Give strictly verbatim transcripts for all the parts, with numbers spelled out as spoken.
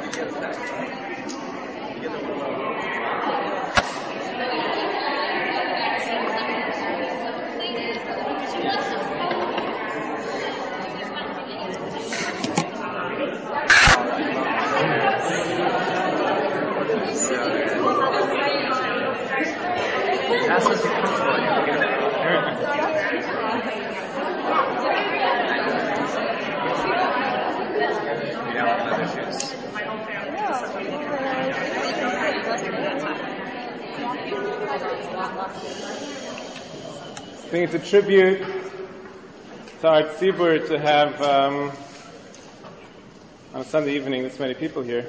I think it's a tribute to our tzibur to have um, on a Sunday evening this many people here.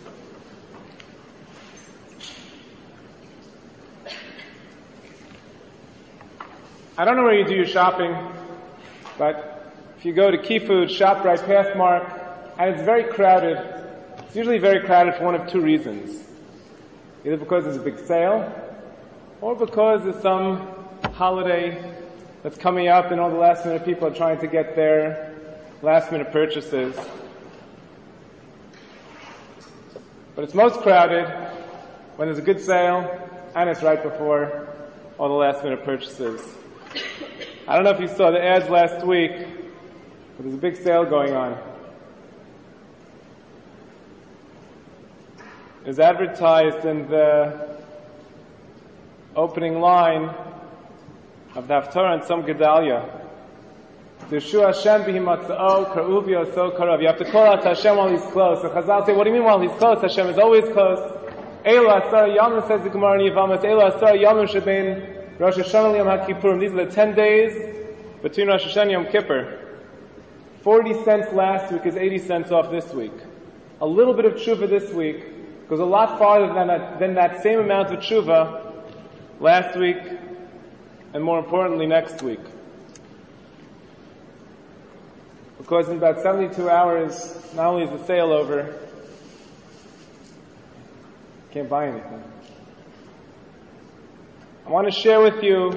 I don't know where you do your shopping, but if you go to Key Food, shop right past Mark, and it's very crowded. It's usually very crowded for one of two reasons. Either because there's a big sale, or because there's some holiday that's coming up and all the last minute people are trying to get their last minute purchases. But it's most crowded when there's a good sale and it's right before all the last minute purchases. I don't know if you saw the ads last week, but there's a big sale going on. It was advertised in the opening line of the Haftarah and some Gedalia. Dirshu Hashem bihimatzao karuvio so karav. You have to call out to Hashem while He's close. So Chazal say, what do you mean while He's close? Hashem is always close. Eilu asar yamim, says the Gemara in Yevamos. Eilu asar yamim shebein Rosh Hashanah Yom HaKippurim. These are the ten days between Rosh Hashanah and Yom Kippur. Forty cents last week is eighty cents off this week. A little bit of tshuva this week goes a lot farther than that, than that same amount of tshuva last week, and more importantly, next week. Because in about seventy-two hours, not only is the sale over, you can't buy anything. I want to share with you,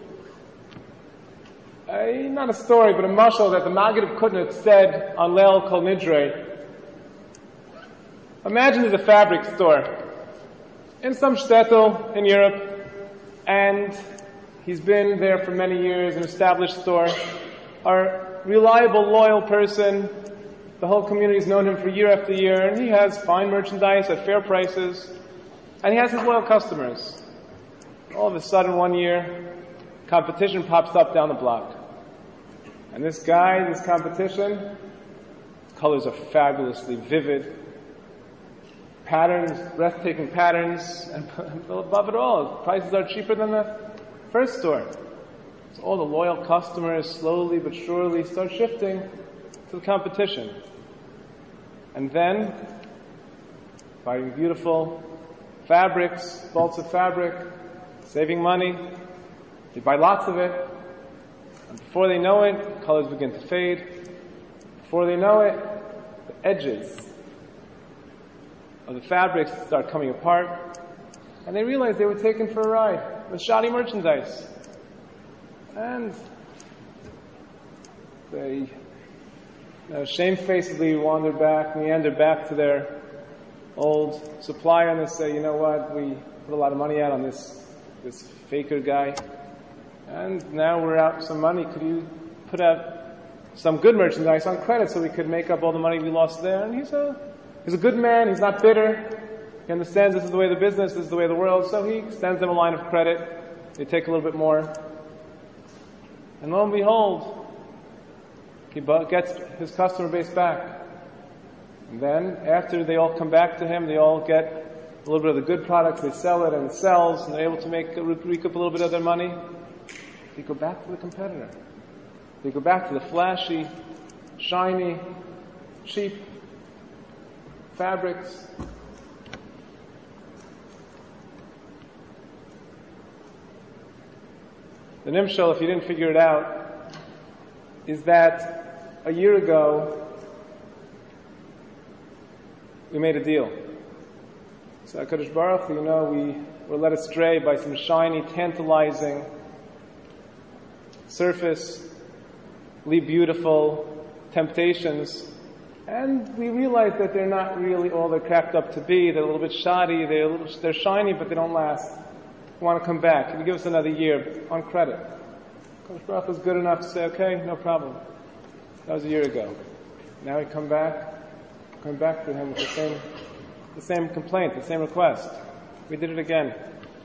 a, not a story, but a mashal that the Maggid of Kutnitz said on Leil Kol Nidrei. Imagine there's a fabric store in some shtetl in Europe, and he's been there for many years, an established store, a reliable, loyal person. The whole community's known him for year after year, and he has fine merchandise at fair prices, and he has his loyal customers. All of a sudden, one year, competition pops up down the block. And this guy, this competition, colors are fabulously vivid, patterns, breathtaking patterns, and above it all, prices are cheaper than the first store. So all the loyal customers slowly but surely start shifting to the competition. And then, buying beautiful fabrics, bolts of fabric, saving money, they buy lots of it, and before they know it, colors begin to fade. Before they know it, the edges of the fabrics start coming apart, and they realize they were taken for a ride with shoddy merchandise. And they you know, shamefacedly wander back, meander back to their old supplier, and they say, you know what, we put a lot of money out on this this faker guy, and now we're out some money. Could you put out some good merchandise on credit so we could make up all the money we lost there? And he's a he's a good man. He's not bitter. He understands this is the way of the business, this is the way of the world. So he extends them a line of credit. They take a little bit more, and lo and behold, he gets his customer base back. And then, after they all come back to him, they all get a little bit of the good products, they sell it and it sells, and they're able to make recoup a little bit of their money. They go back to the competitor. They go back to the flashy, shiny, cheap fabrics. The nimshal, if you didn't figure it out, is that a year ago we made a deal. So HaKadosh Baruch Hu, you know, we were led astray by some shiny, tantalizing, surfacely beautiful temptations And we realize that they're not really all they're cracked up to be. They're a little bit shoddy, they're, a little, they're shiny, but they don't last. We want to come back. Can you give us another year on credit? Kodesh Baruch Hu is good enough to say, okay, no problem. That was a year ago. Now we come back, come back to him with the same, the same complaint, the same request. We did it again.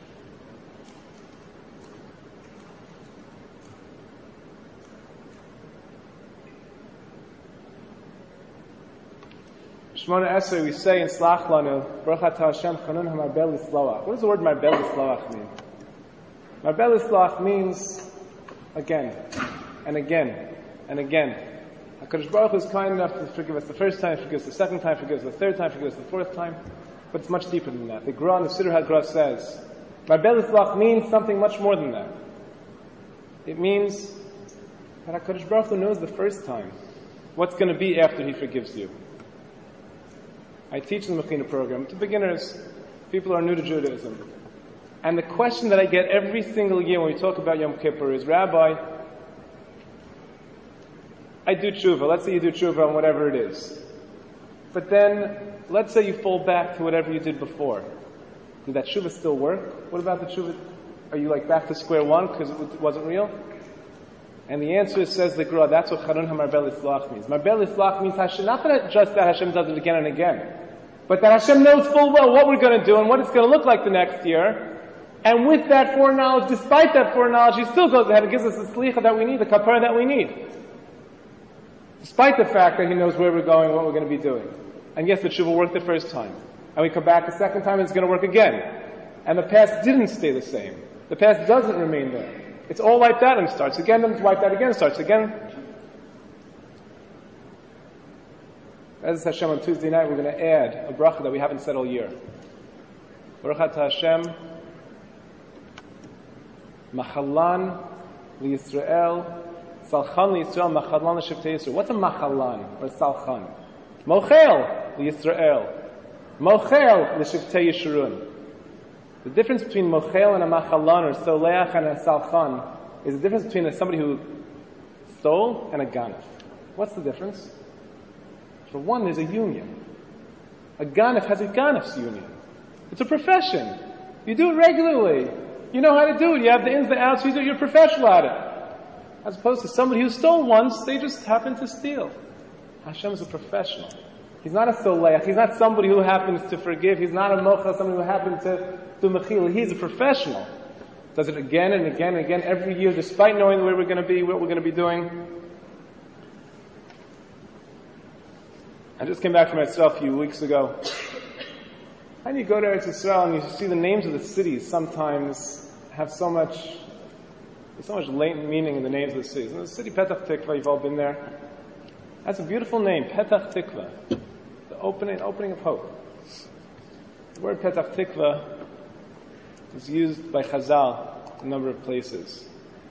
Shmona Esrei, we say in Slach Lanu, Baruch Atah Hashem Chanun HaMarbel L'Sloach. What does the word Marbel L'Sloach mean? Marbel L'Sloach means again, and again, and again. HaKadosh Baruch Hu is kind enough to forgive us the first time, forgive us the second time, forgive us the third time, forgive us the fourth time. But it's much deeper than that. The Gra in the Siddur HaGra says, Marbel L'Sloach means something much more than that. It means that HaKadosh Baruch Hu knows the first time what's going to be after He forgives you. I teach in the Mechina program to beginners, people who are new to Judaism. And the question that I get every single year when we talk about Yom Kippur is, Rabbi, I do tshuva. Let's say you do tshuva on whatever it is. But then, let's say you fall back to whatever you did before. Did that tshuva still work? What about the tshuva? Are you like back to square one because it wasn't real? And the answer is, says the Gra, that's what Charun HaMarbel L'Sloach means. Marbel L'Sloach means Hashem, not that just that Hashem does it again and again, but that Hashem knows full well what we're going to do and what it's going to look like the next year. And with that foreknowledge, despite that foreknowledge, He still goes ahead and gives us the slicha that we need, the kapara that we need. Despite the fact that He knows where we're going, what we're going to be doing. And yes, the tshuva worked the first time. And we come back the second time and it's going to work again. And the past didn't stay the same. The past doesn't remain there. It's all wiped out and starts again, then it's wiped out again, starts again. As Hashem, on Tuesday night, we're going to add a bracha that we haven't said all year. Baruch Atah Hashem, Machalan liYisrael, Salchan liYisrael, Machalan l'Shiftei Yisrael. What's a Machalan or a Salchan? Mochel liYisrael, Mochel l'Shiftei Yisharun. The difference between mochel and a machalan, or soleach and a salchan, is the difference between somebody who stole and a ganef. What's the difference? For one, there's a union. A ganef has a ganef's union. It's a profession. You do it regularly. You know how to do it. You have the ins, the outs, you do it, you're professional at it. As opposed to somebody who stole once, they just happen to steal. Hashem is a professional. He's not a soleach. He's not somebody who happens to forgive. He's not a mochel, somebody who happens to do mechila. He's a professional. Does it again and again and again every year, despite knowing where we're going to be, what we're going to be doing. I just came back from Israel a few weeks ago. And you go to Eretz Yisrael and you see the names of the cities sometimes have so much, there's so much latent meaning in the names of the cities. And the city Petach Tikva, you've all been there. That's a beautiful name, Petach Tikva. The opening, opening of hope. The word Petach Tikva is used by Chazal in a number of places.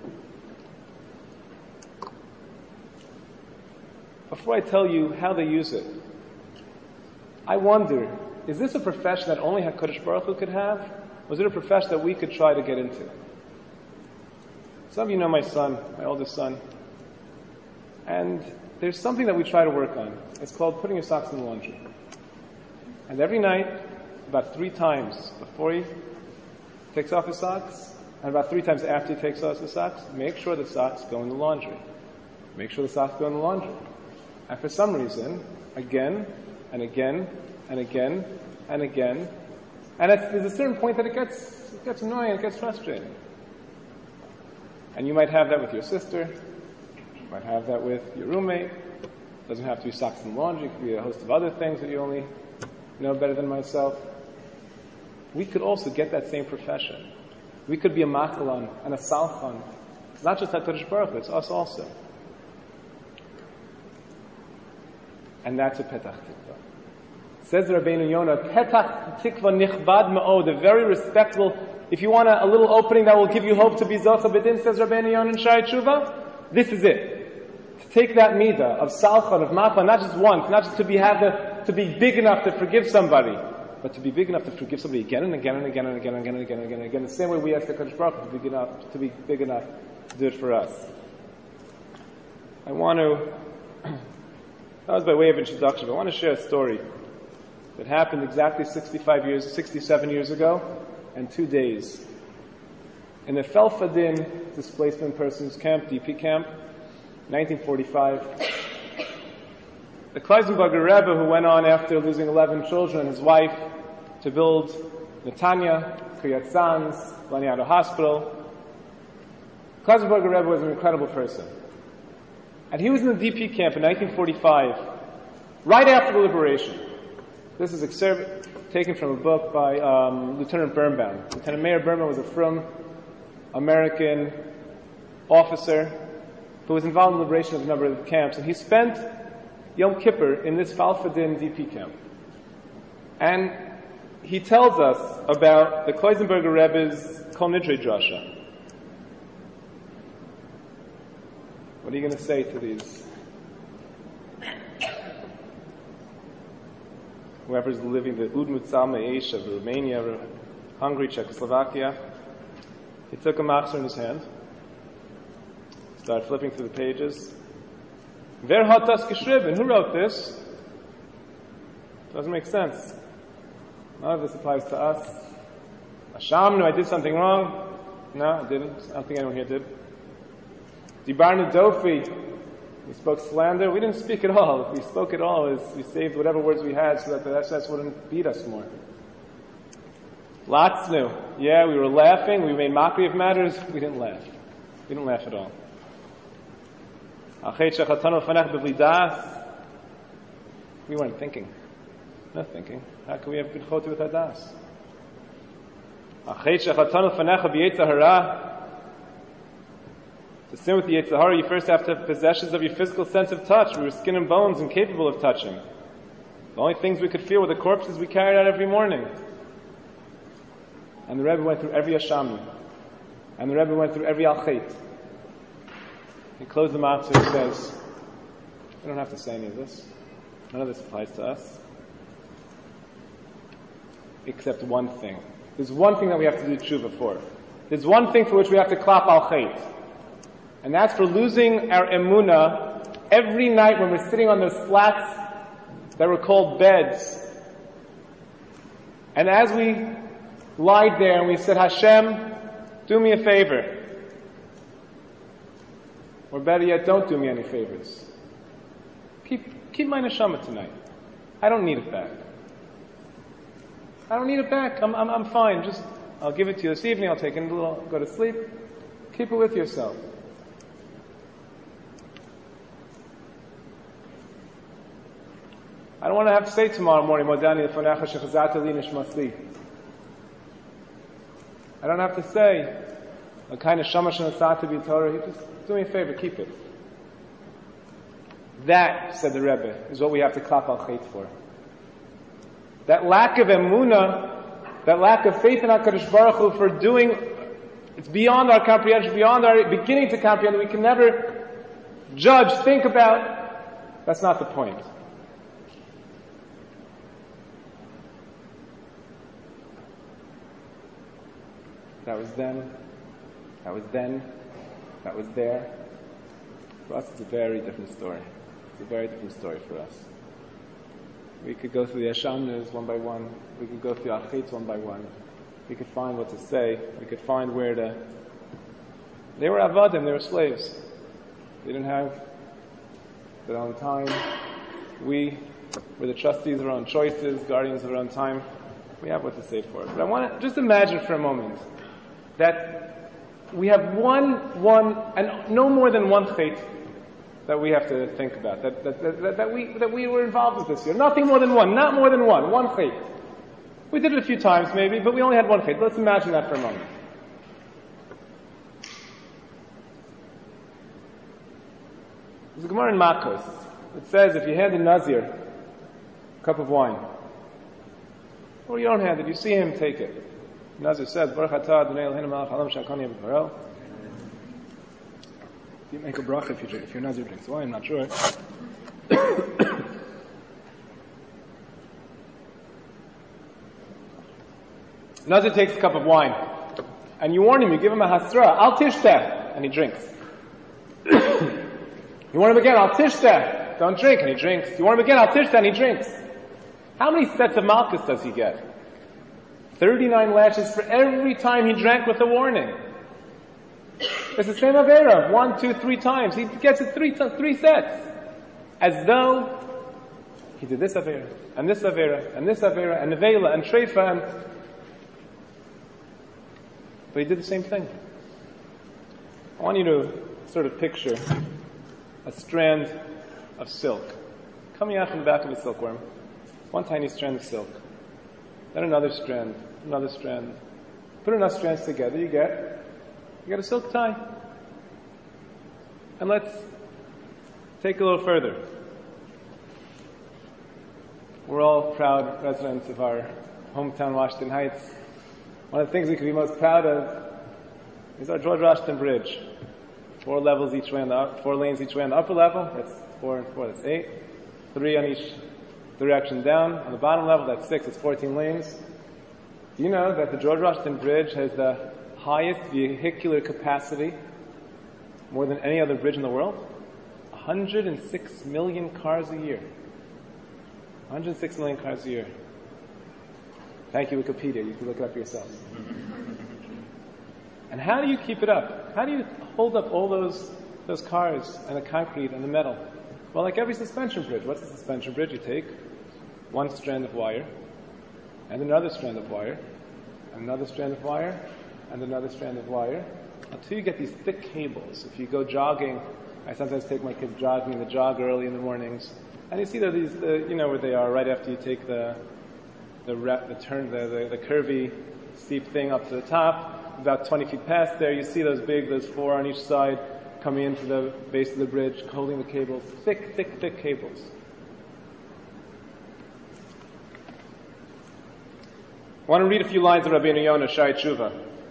Before I tell you how they use it, I wonder, is this a profession that only HaKadosh Baruch Hu could have? Or is it a profession that we could try to get into? Some of you know my son, my oldest son. And there's something that we try to work on. It's called putting your socks in the laundry. And every night, about three times before he takes off his socks, and about three times after he takes off his socks, make sure the socks go in the laundry. Make sure the socks go in the laundry. And for some reason, again, and again, and again, and again, and it's, there's a certain point that it gets, it gets annoying, it gets frustrating. And you might have that with your sister, you might have that with your roommate. It doesn't have to be socks in the laundry, it could be a host of other things that you only know better than myself. We could also get that same profession. We could be a machalan and a salchan. It's not just HaKadosh Baruch Hu, it's us also. And that's a Petach Tikva. Says Rabbeinu Yonah, Petach Tikva nichbad ma'od, a very respectable, if you want a, a little opening that will give you hope to be Zocha B'din, says Rabbeinu Yonah in Shai Tshuva, this is it. To take that midah of salchan, of machalan, not just once, not just to be, have the, to be big enough to forgive somebody, but to be big enough to forgive somebody again and again and again and again and again and again and again and again. The same way we ask the HaKadosh Baruch Hu to be big enough, to be big enough to do it for us. I want to That was by way of introduction, but I want to share a story that happened exactly sixty-five years, sixty-seven years ago, and two days. In the Felfadin Displacement Persons Camp, D P Camp, nineteen forty-five, the Kleisenberger Rebbe, who went on after losing eleven children and his wife to build Netanya, Kriyat Sanz, Laniado Hospital, Kleisenberger Rebbe was an incredible person. And he was in the D P camp in nineteen forty-five, right after the liberation. This is excerpt taken from a book by um, Lieutenant Birnbaum. Lieutenant Mayor Birnbaum was a frum American officer who was involved in the liberation of a number of camps, and he spent Yom Kippur in this Falfadin D P camp. And he tells us about the Kleisenberger Rebbe's Kol Nidre Drasha. What are you going to say to these? Whoever's living the Udmut Salme Eish of Romania, Hungary, Czechoslovakia. He took a machzor in his hand, started flipping through the pages. Wer hat das geschrieben? Who wrote this? Doesn't make sense. None of this applies to us. Asham, no, I did something wrong. No, I didn't. I don't think anyone here did. Dibarnu Dofi, we spoke slander. We didn't speak at all. If we spoke at all, is we saved whatever words we had so that the S S wouldn't beat us more. Lots new. Yeah, we were laughing. We made mockery of matters. We didn't laugh. We didn't laugh at all. We weren't thinking. Not thinking. How can we have good choti with hadas? To sin with the Yetzer Hara, you first have to have possessions of your physical sense of touch. We were skin and bones and capable of touching. The only things we could feel were the corpses we carried out every morning. And the Rebbe went through every Ashami. And the Rebbe went through every Al-Chait. He closed the matzah and says, we don't have to say any of this. None of this applies to us. Except one thing. There's one thing that we have to do tshuva for. There's one thing for which we have to klap Al-Chait. And that's for losing our emunah every night when we're sitting on those slats that were called beds. And as we lied there and we said, Hashem, do me a favor. Or better yet, don't do me any favors. Keep, keep my neshama tonight. I don't need it back. I don't need it back. I'm, I'm, I'm fine. Just, I'll give it to you this evening. I'll take it a little, go to sleep. Keep it with yourself. I don't want to have to say tomorrow morning, Modani lefanecha shechazata li nishmasi. I don't have to say a kind of shamash and asata b'Torah. Just do me a favor, keep it. That, said the Rebbe, is what we have to klap al chait for. That lack of emunah, that lack of faith in HaKadosh Baruch Hu for doing, it's beyond our comprehension, beyond our beginning to comprehend. We can never judge, think about. That's not the point. That was then, that was then, that was there. For us, it's a very different story. It's a very different story for us. We could go through the Ashamnas one by one. We could go through Al-Chait one by one. We could find what to say. We could find where to... They were avadim, they were slaves. They didn't have their own time. We were the trustees of our own choices, guardians of our own time. We have what to say for it. But I want to just imagine for a moment that we have one, one, and no more than one chait that we have to think about, that, that, that, that, we, that we were involved with this year. Nothing more than one, not more than one, one chait. We did it a few times maybe, but we only had one chait. Let's imagine that for a moment. There's a Gemara in Makos. It says if you hand a Nazir a cup of wine, or you don't hand it, you see him take it. Nazir says, Baruch atah Adonai Eloheinu melech haolam she'akani v'parel. You make a bracha if, you, if your Nazir drinks wine, I'm not sure. Nazir takes a cup of wine, and you warn him, you give him a hasra, al tishteh, and he drinks. You warn him again, al tishteh, don't drink, and he drinks. You warn him again, Al Tirsa, and he drinks. How many sets of malchus does he get? thirty-nine lashes for every time he drank with a warning. It's the same Avera, one, two, three times. He gets it three, three sets. As though he did this Avera, and this Avera, and this Avera, and Nevela, and Treifa, and... But he did the same thing. I want you to sort of picture a strand of silk coming out from the back of a silkworm. One tiny strand of silk. Then another strand, another strand. Put enough strands together, you get, you get a silk tie. And let's take a little further. We're all proud residents of our hometown, Washington Heights. One of the things we could be most proud of is our George Washington Bridge. Four levels each way on the up, four lanes each way on the upper level. That's four and four. That's eight. Three on each direction down. On the bottom level, that's six. It's fourteen lanes. Do you know that the George Washington Bridge has the highest vehicular capacity, more than any other bridge in the world? one hundred six million cars a year. one hundred six million cars a year. Thank you, Wikipedia. You can look it up yourself. And how do you keep it up? How do you hold up all those those cars and the concrete and the metal? Well, like every suspension bridge. What's a suspension bridge? You take one strand of wire, and another strand of wire, and another strand of wire, and another strand of wire, until you get these thick cables. If you go jogging, I sometimes take my kids jogging in the jog early in the mornings, and you see that these, uh, you know where they are, right after you take the the, rep, the turn, the, the the curvy, steep thing up to the top. About twenty feet past there, you see those big, those four on each side, coming into the base of the bridge, holding the cables, thick, thick, thick cables. I want to read a few lines of Rabbeinu Yonah, Shai Tshuva.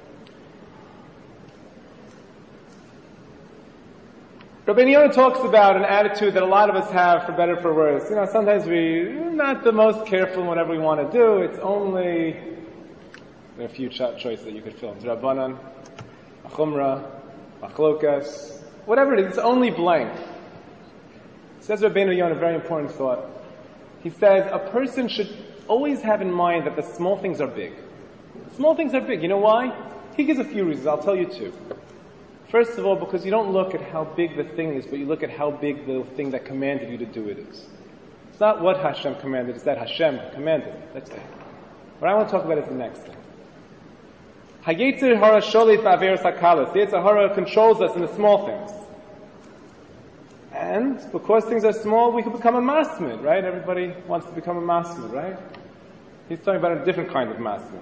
Rabbeinu Yonah talks about an attitude that a lot of us have, for better or for worse. You know, sometimes we're not the most careful in whatever we want to do. It's only, there are a few ch- choices that you could fill. Rabbanan, Achumra, Machlokas, whatever it is, it's only blank. Says Rabbeinu Yonah, a very important thought. He says, a person should always have in mind that the small things are big. The small things are big. You know why? He gives a few reasons. I'll tell you two. First of all, because you don't look at how big the thing is, but you look at how big the thing that commanded you to do it is. It's not what Hashem commanded, it's that Hashem commanded. That's it. What I want to talk about is the next thing. Hayetzer hara sholit ba'averos hakalos. The Yetzer Hara controls us in the small things. And because things are small, we can become a masmid, right? Everybody wants to become a masmid, right? He's talking about a different kind of masmid.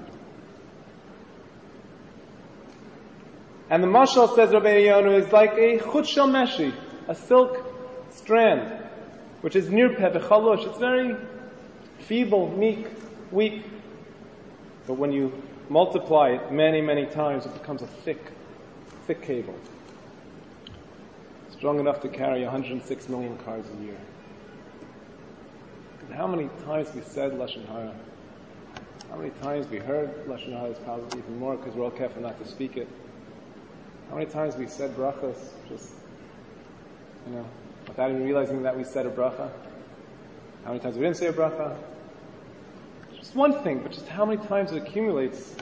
And the mashal, says Rabbeinu Yonah, is like a chut shel meshi, a silk strand, which is nirpeh v'chalosh. It's very feeble, meek, weak. But when you multiply it many, many times, it becomes a thick, thick cable. Strong enough to carry one hundred six million cars a year. And how many times we said Lashon Hara? How many times we heard Lashon Hara? Is probably even more because we're all careful not to speak it. How many times we said brachas, just, you know, without even realizing that we said a bracha? How many times we didn't say a bracha? Just one thing, but just how many times it accumulates.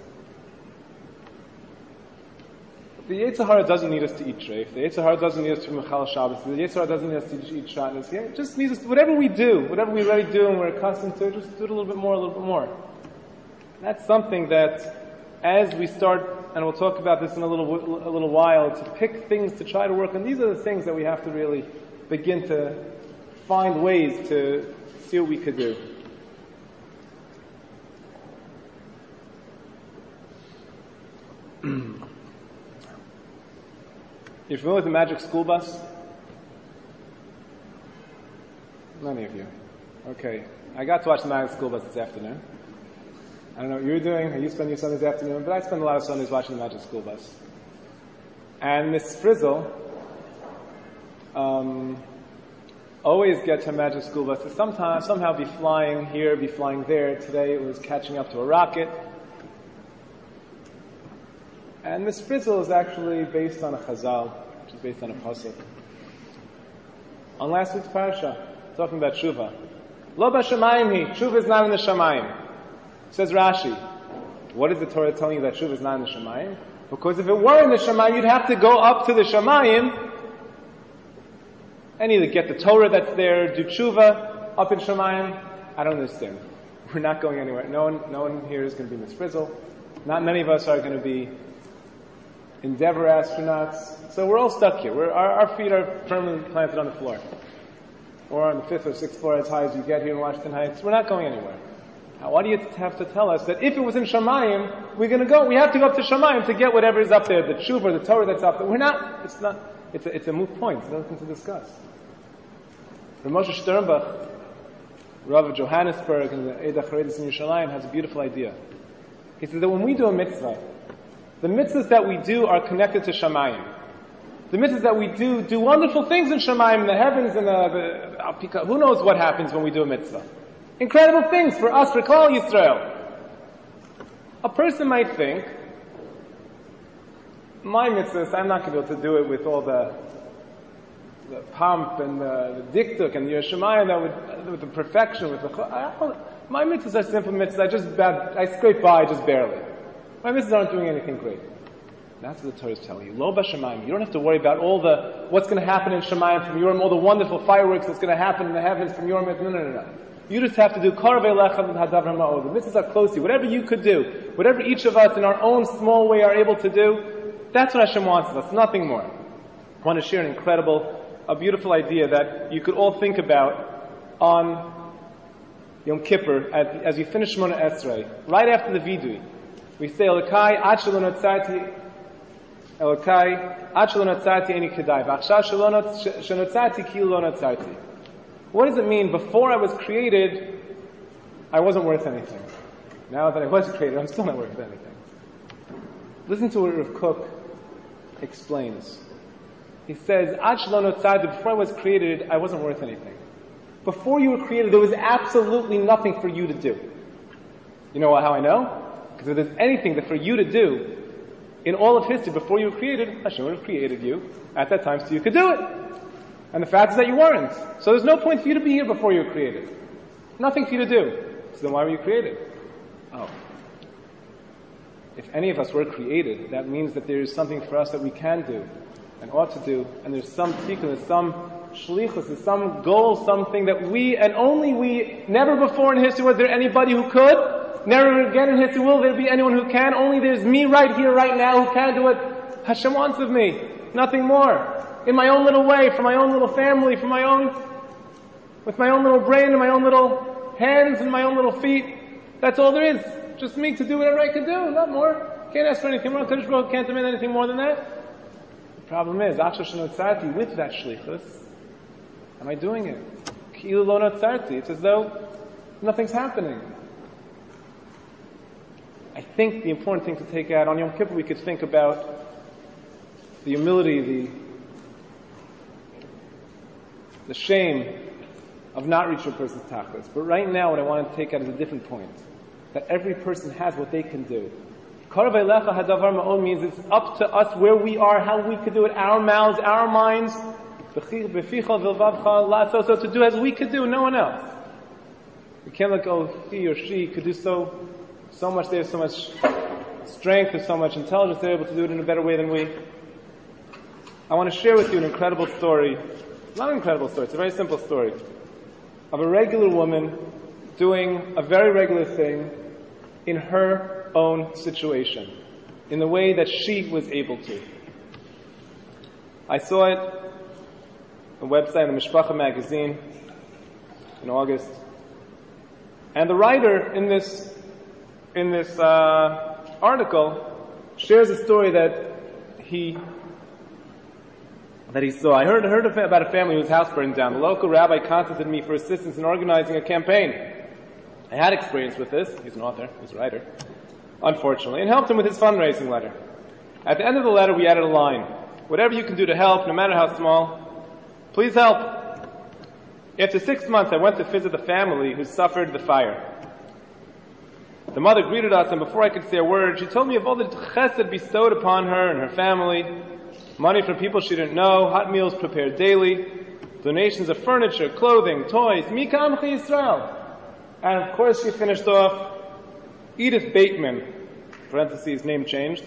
The Yetzer Hara doesn't need us to eat treif. The Yetzer Hara doesn't need us to Mechal Shabbos. The Yetzer Hara doesn't need us to eat Shatnez. It just needs us to, whatever we do, whatever we already do and we're accustomed to, just do it a little bit more, a little bit more. That's something that, as we start, and we'll talk about this in a little a little while, to pick things to try to work on. These are the things that we have to really begin to find ways to see what we could do. You're familiar with the Magic School Bus? Many of you. Okay. I got to watch the Magic School Bus this afternoon. I don't know what you're doing, or you spend your Sundays afternoon, but I spend a lot of Sundays watching the Magic School Bus. And Miss Frizzle um, always gets her Magic School Bus to sometimes, somehow be flying here, be flying there. Today it was catching up to a rocket. And Miss Frizzle is actually based on a chazal, which is based on a pasuk. On last week's parasha, talking about tshuva. Lo b'shamayim hi, tshuva is not in the shamayim. Says Rashi, what is the Torah telling you that tshuva is not in the shamayim? Because if it were in the shamayim, you'd have to go up to the shamayim and either get the Torah that's there, do tshuva up in shamayim. I don't understand. We're not going anywhere. No one, no one here is going to be misfrizzle. Not many of us are going to be Endeavor astronauts. So we're all stuck here. We're, our, our feet are firmly planted on the floor. Or on the fifth or sixth floor as high as you get here in Washington Heights. We're not going anywhere. Now, why do you have to tell us that if it was in Shamayim, we're going to go, we have to go up to Shamayim to get whatever is up there, the tshuva, the Torah that's up there. We're not, it's not, it's a, it's a moot point. There's nothing to discuss. Rav Moshe Sternbach, Rav of Johannesburg and the Eida Charedis in Yerushalayim, has a beautiful idea. He says that when we do a mitzvah, the mitzvahs that we do are connected to Shamayim. The mitzvahs that we do do wonderful things in Shamayim, in the heavens, and the, the who knows what happens when we do a mitzvah. Incredible things for us, for Klal Yisrael. A person might think, my mitzvahs, I'm not going to be able to do it with all the the pomp and the, the diktuk and the Yerushalayim, that would, with the perfection, with the I, my mitzvahs are simple mitzvahs. I just bad, I scrape by just barely. My mitzvahs aren't doing anything great. That's what the Torah is telling you. Lo b'shamayim. You don't have to worry about all the, what's going to happen in Shamayim from Yorm, all the wonderful fireworks that's going to happen in the heavens from Yorm. No, no, no, no. You just have to do karev elecha and hadavar ma'od. The mitzvahs are close to you. Whatever you could do, whatever each of us in our own small way are able to do, that's what Hashem wants of us, nothing more. I want to share an incredible, a beautiful idea that you could all think about on Yom Kippur as, as you finish Shemona Esrei. Right after the Vidui, we say, Elokai, ad shelo notzarti, Elokai, ad shelo notzarti eni kedai, v'achshav shelo notzarti ki lo notzarti. What does it mean? Before I was created, I wasn't worth anything. Now that I was created, I'm still not worth anything. Listen to what Rav Kook explains. He says, ad shelo notzarti, before I was created, I wasn't worth anything. Before you were created, there was absolutely nothing for you to do. You know how I know? Because if there's anything that for you to do in all of history before you were created, Hashem would have created you at that time so you could do it. And the fact is that you weren't. So there's no point for you to be here before you were created. Nothing for you to do. So then why were you created? Oh. If any of us were created, that means that there is something for us that we can do and ought to do, and there's some tikkun, there's some shlichus, there's some goal, something that we, and only we, never before in history was there anybody who could. Never again in history will there be anyone who can. Only there's me right here, right now, who can do what Hashem wants of me. Nothing more. In my own little way, for my own little family, for my own, with my own little brain and my own little hands and my own little feet. That's all there is. Just me to do whatever I can do, not more. Can't ask for anything more. Kodesh Baruch Hu can't demand anything more than that. The problem is, Achshav shelo notzarti, with that shlichus, am I doing it? Ki'ilu lo notzarti. It's as though nothing's happening. I think the important thing to take out, on Yom Kippur we could think about the humility, the the shame of not reaching a person's tachlis. But right now what I want to take out is a different point. That every person has what they can do. Karev elecha hadavar ma'od means it's up to us where we are, how we could do it, our mouths, our minds, so to do as we could do, no one else. We can't let go, he or she could do so So much, there's so much strength, there's so much intelligence, they're able to do it in a better way than we. I want to share with you an incredible story. Not an incredible story, it's a very simple story. Of a regular woman doing a very regular thing in her own situation. In the way that she was able to. I saw it on the website, in the Mishpacha magazine, in August. And the writer in this in this uh, article shares a story that he that he saw. I heard heard about a family whose house burned down. The local rabbi contacted me for assistance in organizing a campaign. I had experience with this. He's an author. He's a writer. Unfortunately, and helped him with his fundraising letter. At the end of the letter, we added a line: "Whatever you can do to help, no matter how small, please help." After six months, I went to visit the family who suffered the fire. The mother greeted us, and before I could say a word, she told me of all the chesed bestowed upon her and her family, money from people she didn't know, hot meals prepared daily, donations of furniture, clothing, toys, Mika Amcha Yisrael. And of course she finished off, Edith Bateman, parentheses, name changed,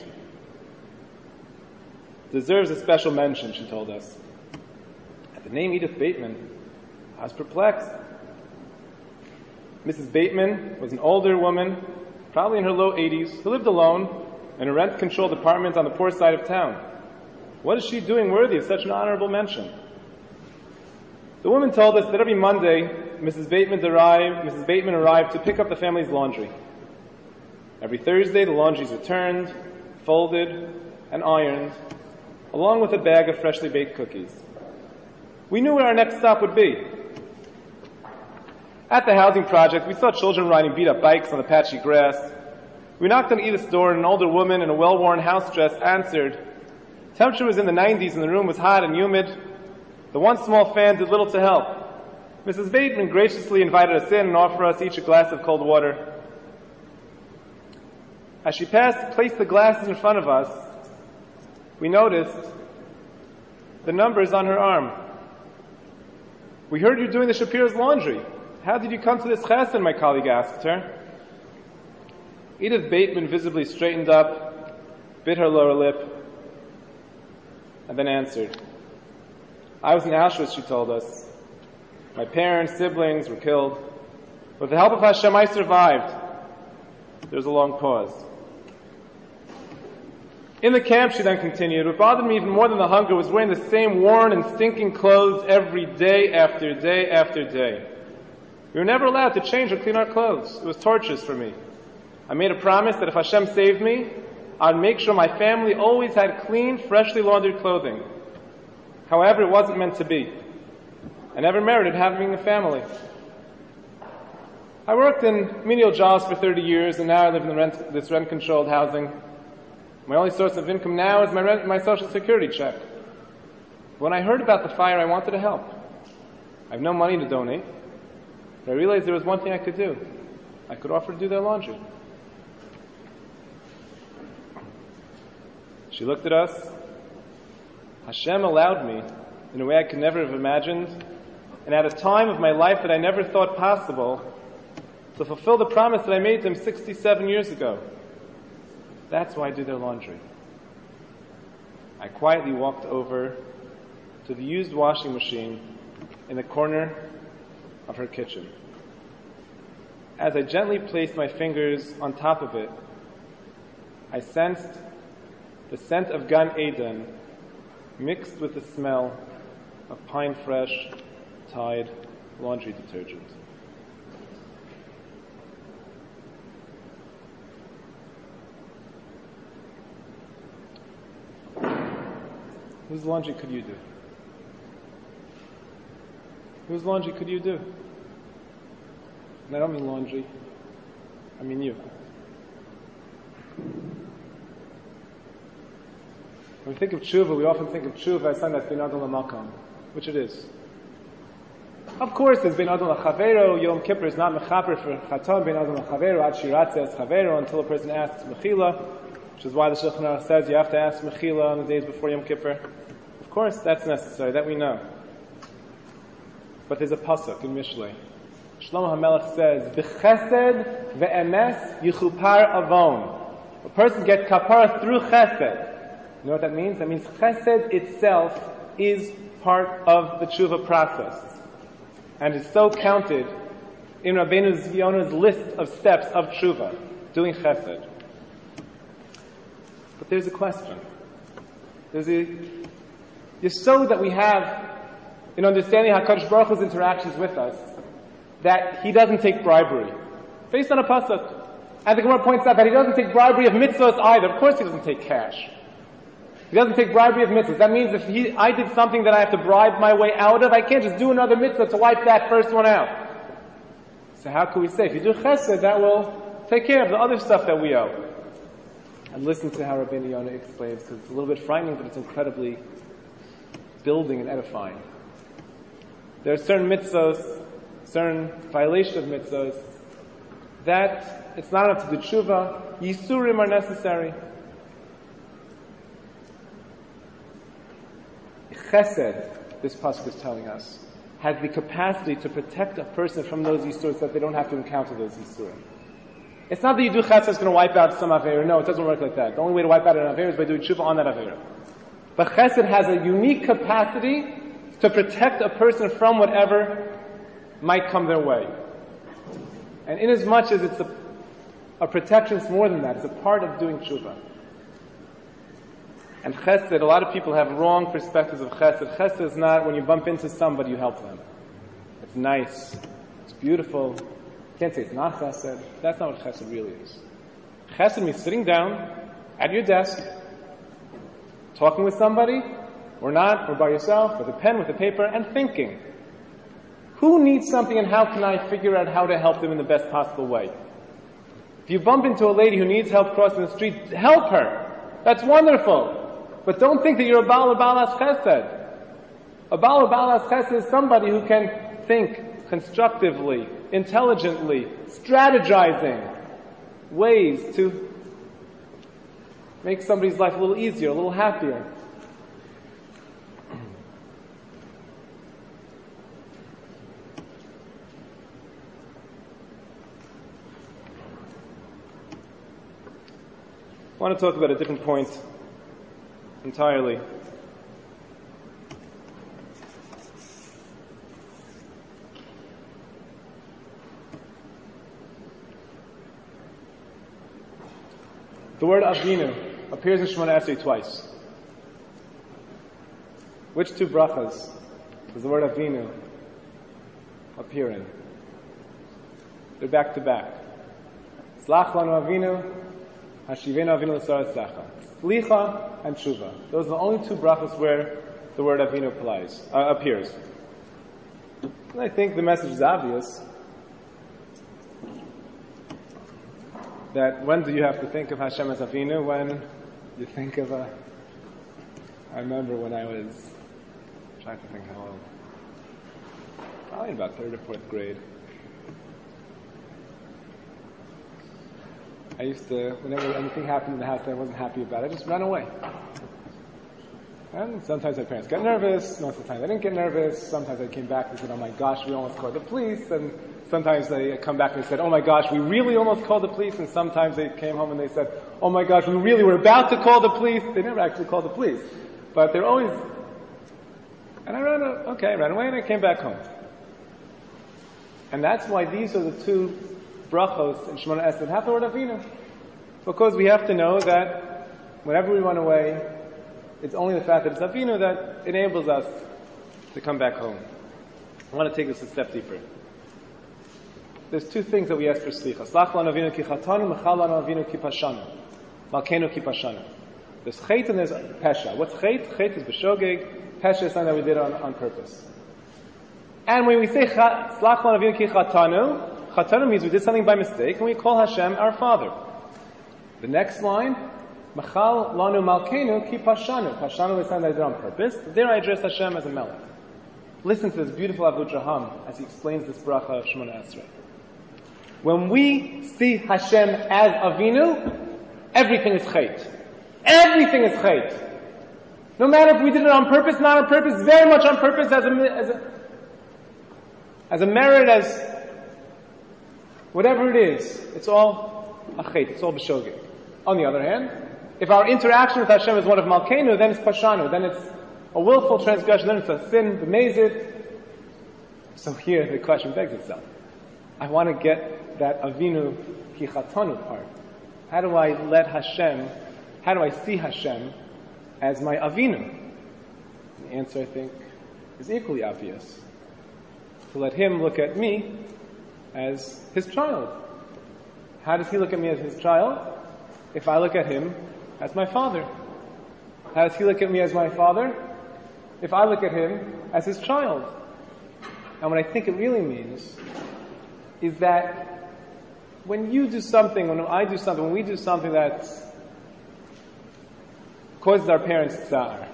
deserves a special mention, she told us. At the name Edith Bateman, I was perplexed. Missus Bateman was an older woman, probably in her low eighties, who lived alone in a rent-controlled apartment on the poor side of town. What is she doing worthy of such an honorable mention? The woman told us that every Monday, Missus Bateman arrived, Missus Bateman arrived to pick up the family's laundry. Every Thursday, the laundry is returned, folded, and ironed, along with a bag of freshly baked cookies. We knew where our next stop would be. At the housing project, we saw children riding beat-up bikes on the patchy grass. We knocked on Edith's door, and an older woman in a well-worn house dress answered. Temperature was in the nineties, and the room was hot and humid. The one small fan did little to help. Missus Bateman graciously invited us in and offered us each a glass of cold water. As she passed, placed the glasses in front of us, we noticed the numbers on her arm. We heard you doing the Shapira's laundry. How did you come to this chesed? My colleague asked her. Edith Bateman visibly straightened up, bit her lower lip, and then answered. I was in Auschwitz, she told us. My parents, siblings were killed. With the help of Hashem, I survived. There was a long pause. In the camp, she then continued, what bothered me even more than the hunger was wearing the same worn and stinking clothes every day after day after day. We were never allowed to change or clean our clothes. It was torturous for me. I made a promise that if Hashem saved me, I'd make sure my family always had clean, freshly laundered clothing. However, it wasn't meant to be. I never merited having a family. I worked in menial jobs for thirty years, and now I live in the rent, this rent-controlled housing. My only source of income now is my, rent, my social security check. When I heard about the fire, I wanted to help. I have no money to donate, but I realized there was one thing I could do. I could offer to do their laundry. She looked at us. Hashem allowed me in a way I could never have imagined, and at a time of my life that I never thought possible, to fulfill the promise that I made to him sixty-seven years ago. That's why I do their laundry. I quietly walked over to the used washing machine in the corner of her kitchen. As I gently placed my fingers on top of it, I sensed the scent of Gan Eden mixed with the smell of Pine Fresh Tide laundry detergent. Whose laundry could you do? Whose laundry could you do? And I don't mean laundry, I mean you. When we think of tshuva, we often think of tshuva as something that's ben adon l'makam, which it is. Of course, there's ben adon l'chavero. Yom Kippur is not mechaper for chatam, ben adon l'chavero, ad shiratze es chavero, until a person asks mechila, which is why the Shulchan Aruch says you have to ask mechila on the days before Yom Kippur. Of course, that's necessary, that we know. But there's a pasuk in Mishlei. Shlomo HaMelech says, "B'chesed ve'emes yichupar avon." A person gets kapara through chesed. You know what that means? That means chesed itself is part of the tshuva process, and is so counted in Rabbeinu Yonah's list of steps of tshuva, doing chesed. But there's a question. There's a yesod that we have in understanding HaKadosh Baruch Hu's interactions with us, that he doesn't take bribery, based on a pasuk. And the Gemara points out that he doesn't take bribery of mitzvahs either. Of course he doesn't take cash. He doesn't take bribery of mitzvahs. That means if he, I did something that I have to bribe my way out of, I can't just do another mitzvah to wipe that first one out. So how can we say, if you do chesed, that will take care of the other stuff that we owe? And listen to how Rabbeinu Yonah explains, because it's a little bit frightening, but it's incredibly building and edifying. There are certain mitzvahs, certain violation of mitzvahs, that it's not enough to do tshuva. Yisurim are necessary. Chesed, this pasuk is telling us, has the capacity to protect a person from those Yisurim so that they don't have to encounter those Yisurim. It's not that you do chesed that's going to wipe out some Avera. No, it doesn't work like that. The only way to wipe out an Avera is by doing tshuva on that Avera. But chesed has a unique capacity to protect a person from whatever might come their way. And inasmuch as it's a, a protection, it's more than that. It's a part of doing tshuva. And chesed, a lot of people have wrong perspectives of chesed. Chesed is not when you bump into somebody, you help them. It's nice. It's beautiful. You can't say it's not chesed. That's not what chesed really is. Chesed means sitting down at your desk, talking with somebody, or not, or by yourself, with a pen, with a paper, and thinking. Who needs something and how can I figure out how to help them in the best possible way? If you bump into a lady who needs help crossing the street, help her. That's wonderful. But don't think that you're a Baal Baalas Chesed. A Baal Baalas Chesed is somebody who can think constructively, intelligently, strategizing ways to make somebody's life a little easier, a little happier. I want to talk about a different point entirely. The word Avinu appears in Shemona Esrei twice. Which two brachas does the word Avinu appear in? They're back to back. Slach lanu Avinu, Hashivenu Avinu l'saratzecha. Slicha and Tshuva. Those are the only two brachas where the word Avinu applies, uh, appears. And I think the message is obvious. That when do you have to think of Hashem as Avinu? When you think of a... I remember when I was trying to think how old. Probably about third or fourth grade. I used to, whenever anything happened in the house that I wasn't happy about, I just ran away. And sometimes my parents got nervous, most of the time they didn't get nervous, sometimes I came back and said, oh my gosh, we almost called the police, and sometimes they come back and they said, oh my gosh, we really almost called the police, and sometimes they came home and they said, oh my gosh, we really were about to call the police. They never actually called the police. But they're always, and I ran, okay, I ran away and I came back home. And that's why these are the two brachos in Shemona Esrei have the word Avinu. Because we have to know that whenever we run away, it's only the fact that it's Avinu that enables us to come back home. I want to take this a step deeper. There's two things that we ask for slicha. Slach lanu Avinu ki chatanu, mechal lanu Avinu ki pashanu. Malkeinu ki pashanu. There's chet and there's pesha. What's chet? Chet is b'shogeg. Pesha is something that we did on, on purpose. And when we say slach lanu Avinu ki chatanu, chatanu means we did something by mistake, and we call Hashem our Father. The next line, mechal lanu malkeinu ki pashanu. Pashanu is something that I did on purpose. There I address Hashem as a melech. Listen to this beautiful Avut Raham as he explains this bracha of Shemona Esrei. When we see Hashem as Avinu, everything is chait. Everything is chait. No matter if we did it on purpose, not on purpose, very much on purpose, as a, as a, as a merit, as whatever it is, it's all a chait, it's all b'shogeg. On the other hand, if our interaction with Hashem is one of Malkeinu, then it's pashanu, then it's a willful transgression, then it's a sin, b'mezid. So here the question begs itself. I want to get that Avinu ki chatanu part. How do I let Hashem, how do I see Hashem as my Avinu? The answer, I think, is equally obvious. To let Him look at me as His child. How does He look at me as His child? If I look at Him as my Father. How does He look at me as my Father? If I look at Him as His child. And what I think it really means is that when you do something, when I do something, when we do something that causes our parents tsar,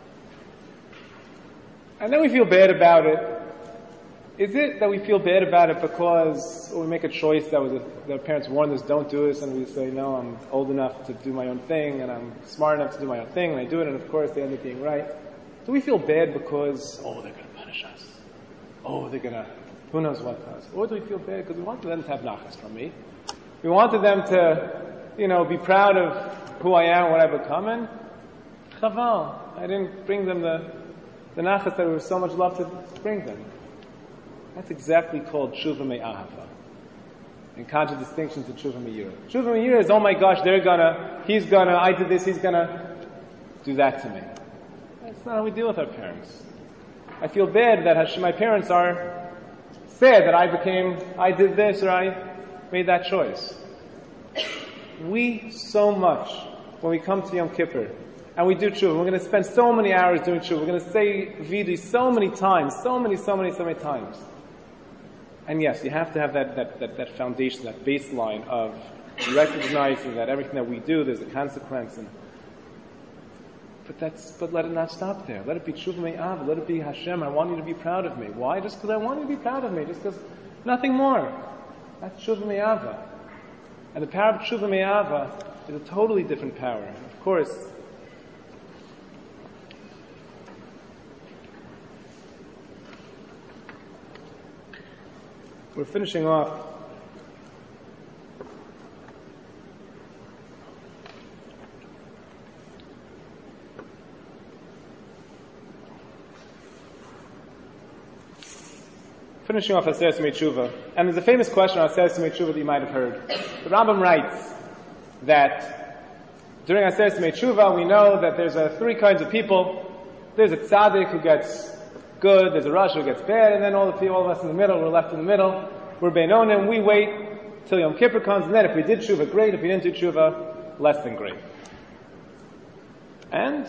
and then we feel bad about it, is it that we feel bad about it because we make a choice that, was a, that our parents warned us, don't do this, and we say, no, I'm old enough to do my own thing, and I'm smart enough to do my own thing, and I do it, and of course they end up being right? Do we feel bad because, oh, they're going to punish us? oh, they're gonna, who knows what to us. Or do we feel bad because we wanted them to have nachas from me? We wanted them to, you know, be proud of who I am and what I've become, and chaval, I didn't bring them the, the nachas that we would so much love to bring them. That's exactly called tshuva me'ahava. In contradistinction to tshuva me'yira. Tshuva me'yira is, oh my gosh, they're gonna, he's gonna, I did this, he's gonna do that to me. That's not how we deal with our parents. I feel bad that Hashem, my parents are sad that I became, I did this or I made that choice. We so much, when we come to Yom Kippur, and we do tshuva, we're going to spend so many hours doing tshuva, we're going to say vidui so many times, so many, so many, so many times. And yes, you have to have that, that, that, that foundation, that baseline of recognizing that everything that we do, there's a consequence. And, but that's, but let it not stop there. Let it be tshuva me'av. Let it be Hashem, I want you to be proud of me. Why? Just because I want you to be proud of me. Just because, nothing more. That's tshuva me'ava. And the power of tshuva me'ava is a totally different power. Of course, we're finishing off finishing off Aseret Tshuva. And there's a famous question on Aseret Tshuva that you might have heard. The Rambam writes that during Aseret Tshuva we know that there's a three kinds of people. There's a tzaddik who gets good, there's a rasha who gets bad, and then all the people, all of us in the middle, we're left in the middle. We're beinonim, we wait till Yom Kippur comes, and then if we did tshuva, great. If we didn't do tshuva, less than great. And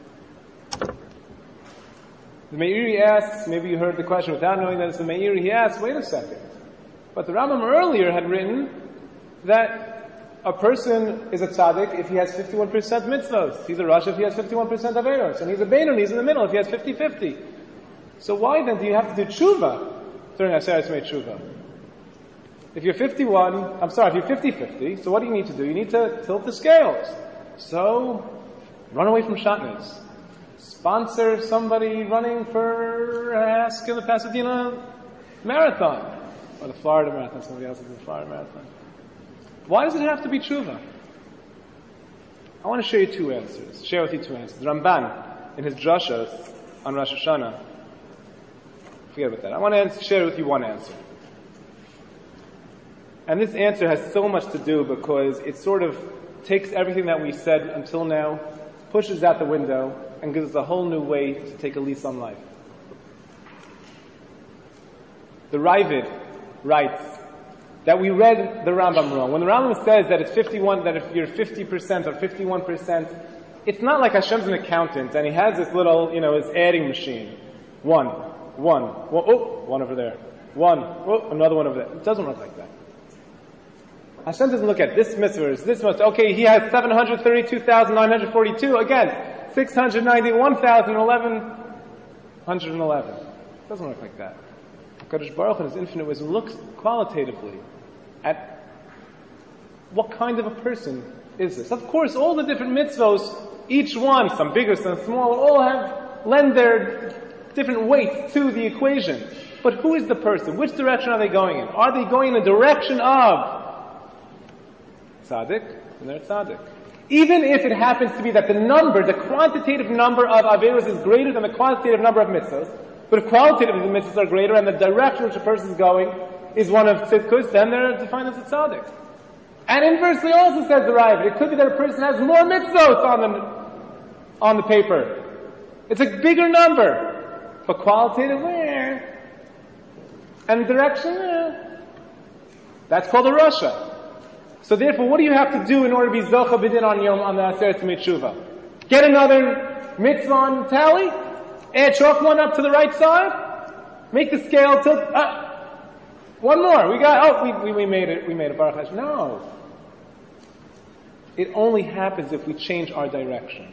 the Meiri asks, maybe you heard the question without knowing that it's the Meiri, he asks, wait a second. But the Rambam earlier had written that a person is a tzaddik if he has fifty-one percent mitzvahs. He's a rasha if he has fifty-one percent averos. And he's a beinonim, he's in the middle if he has fifty-fifty. So why then do you have to do tshuva during Aseret Tshuva? If you're fifty-one, I'm sorry, if you're fifty-fifty, so what do you need to do? You need to tilt the scales. So, run away from shatnez. Sponsor somebody running for Ask in the Pasadena Marathon. Or the Florida Marathon, somebody else is in the Florida Marathon. Why does it have to be tshuva? I want to share you two answers. Share with you two answers. Ramban, in his drashos on Rosh Hashanah, forget about that. I want to share with you one answer. And this answer has so much to do because it sort of takes everything that we said until now, pushes out the window, and gives us a whole new way to take a lease on life. The Ravid writes that we read the Rambam wrong. When the Rambam says that it's fifty-one, that if you're fifty percent or fifty-one percent, it's not like Hashem's an accountant and he has this little, you know, his adding machine. One, one, one, oh, one over there. One, oh, another one over there. It doesn't work like that. Hashem doesn't look at this mitzvah, this much. Okay, he has seven hundred thirty-two thousand nine hundred forty-two. Again, six hundred ninety-one thousand eleven hundred eleven. It doesn't work like that. HaKadosh Baruch in His infinite wisdom looks qualitatively at what kind of a person is this. Of course, all the different mitzvos, each one, some bigger, some smaller, all have lend their different weights to the equation. But who is the person? Which direction are they going in? Are they going in the direction of tzaddik? And they're tzaddik. Even if it happens to be that the number, the quantitative number of averos is greater than the quantitative number of mitzvahs, but if qualitatively the mitzvahs are greater and the direction which a person is going is one of tzidkus, then they're defined as a tzaddik. And inversely also says the Ravid, it could be that a person has more mitzvot on the, on the paper. It's a bigger number. But qualitatively, eh, and direction, eh, that's called a rasha. So therefore, what do you have to do in order to be zocha b'din on Yom on the Aseret Tshuva? Get another mitzvah on tally, add chalk one up to the right side, make the scale tilt. Uh, one more. We got. Oh, we, we we made it. We made it. Baruch Hashem. No. It only happens if we change our direction.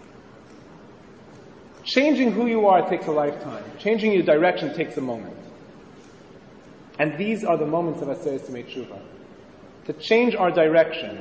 Changing who you are takes a lifetime. Changing your direction takes a moment. And these are the moments of Aseret Tshuva. To change our direction.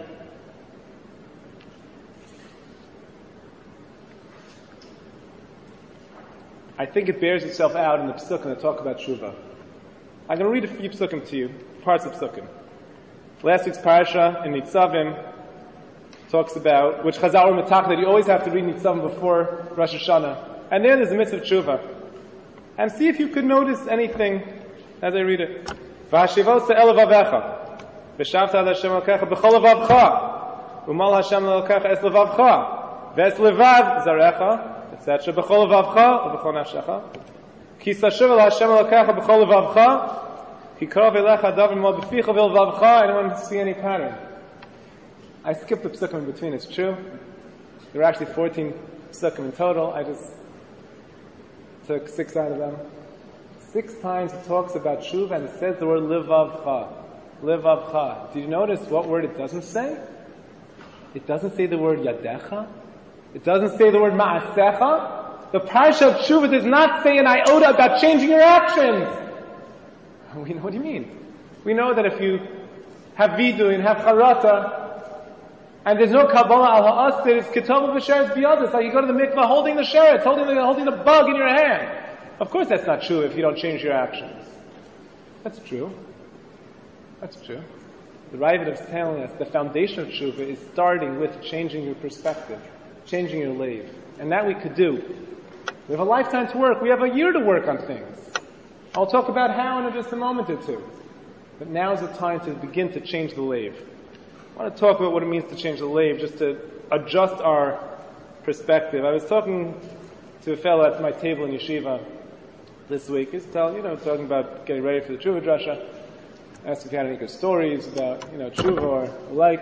I think it bears itself out in the psukim that talk about tshuva. I'm going to read a few psukim to you, parts of psukim. Last week's parasha in Nitzavim talks about, which Chazal were metach, that you always have to read Nitzavim before Rosh Hashanah. And there there's a mitzvah of tshuva. And see if you could notice anything as I read it. V'hashivos el levavecha, v'shavta ad Hashem elokecha b'chol levavcha, u'mal Hashem elokecha es levavcha, v'es levav zarecha, et cetera. B'chol levavcha u'b'chol nafshecha. Ki sashuv el Hashem elokecha b'chol levavcha, ki karov elecha davar mod b'ficha v'levavcha. I don't want to see any pattern. I skipped the psukim in between, it's true. There were actually fourteen psukim in total. I just took six out of them. Six times it talks about tshuva and it says the word livavcha. Livavcha. Did you notice what word it doesn't say? It doesn't say the word yadecha. It doesn't say the word ma'asecha. The parasha of tshuva does not say an iota about changing your actions. We know, what do you mean? We know that if you have vidu and have charata, and there's no Kabbalah al ha'asir, it's ketov v'sheretz biyadis. Like you go to the mikvah holding the sheretz, holding the, holding the bug in your hand. Of course that's not true if you don't change your actions. That's true. That's true. The Ravid is telling us the foundation of tshuva is starting with changing your perspective, changing your lave. And that we could do. We have a lifetime to work. We have a year to work on things. I'll talk about how in just a moment or two. But now is the time to begin to change the lave. I want to talk about what it means to change the lave, just to adjust our perspective. I was talking to a fellow at my table in yeshiva this week. He's telling, you know, talking about getting ready for the tshuva drasha. I asked if he had any good stories about, you know, tshuva or the like.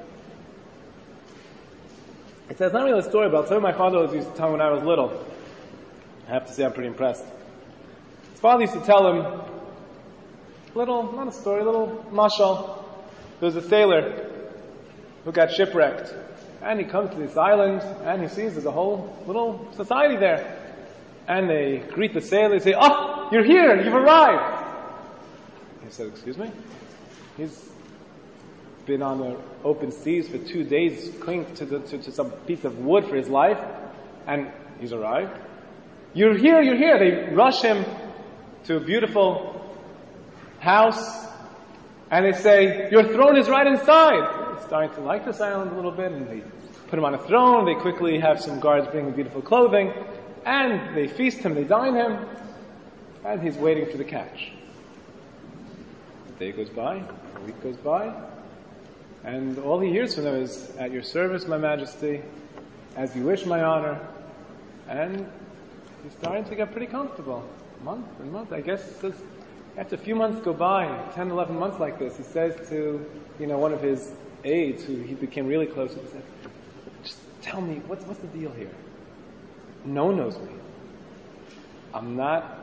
He said, it's not really a story, but I'll tell you my father always used to tell me when I was little. I have to say I'm pretty impressed. His father used to tell him a little, not a story, a little mashal. There was a sailor who got shipwrecked. And he comes to this island, and he sees there's a whole little society there. And they greet the sailor, they say, oh, you're here, you've arrived. He said, excuse me? He's been on the open seas for two days, clinging to, the, to, to some piece of wood for his life, and he's arrived. You're here, you're here. They rush him to a beautiful house, and they say, your throne is right inside. He's starting to like this island a little bit, and they put him on a throne. They quickly have some guards bring him beautiful clothing, and they feast him, they dine him, and he's waiting for the catch. A day goes by, a week goes by, and all he hears from them is, at your service, my majesty, as you wish, my honor. And he's starting to get pretty comfortable. Month and month, I guess. Says, after a few months go by, ten, eleven months like this, he says to, you know, one of his aides, who he became really close with, he said, just tell me, what's, what's the deal here? No one knows me. I'm not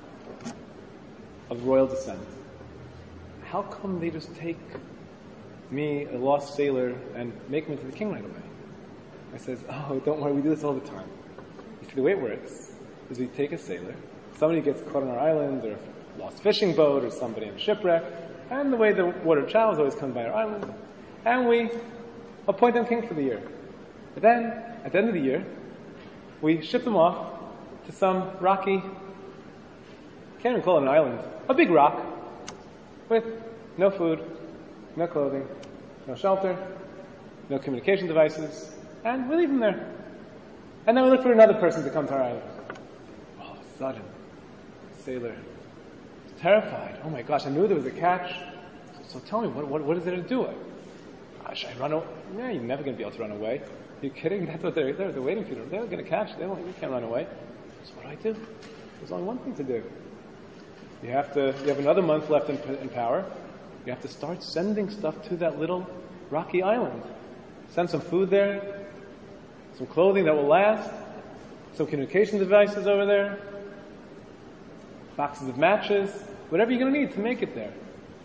of royal descent. How come they just take me, a lost sailor, and make me into the king right away? I says, oh, don't worry, we do this all the time. You see, the way it works is we take a sailor, somebody gets caught on our island, or a lost fishing boat, or somebody in a shipwreck, and the way the water travels always comes by our island, and we appoint them king for the year. But then, at the end of the year, we ship them off to some rocky, can't even call it an island, a big rock, with no food, no clothing, no shelter, no communication devices, and we leave them there. And then we look for another person to come to our island. All of a sudden, the sailor is terrified. Oh my gosh, I knew there was a catch. So, so tell me, what, what, what is there to do? I, should I run away? Yeah, you're never going to be able to run away. Are you kidding? That's what they're, they're, they're waiting for you. They're going to catch. They, won't, you can't run away. So what do I do? There's only one thing to do. You have to, you have another month left in, in power. You have to start sending stuff to that little rocky island. Send some food there, some clothing that will last, some communication devices over there, boxes of matches, whatever you're going to need to make it there.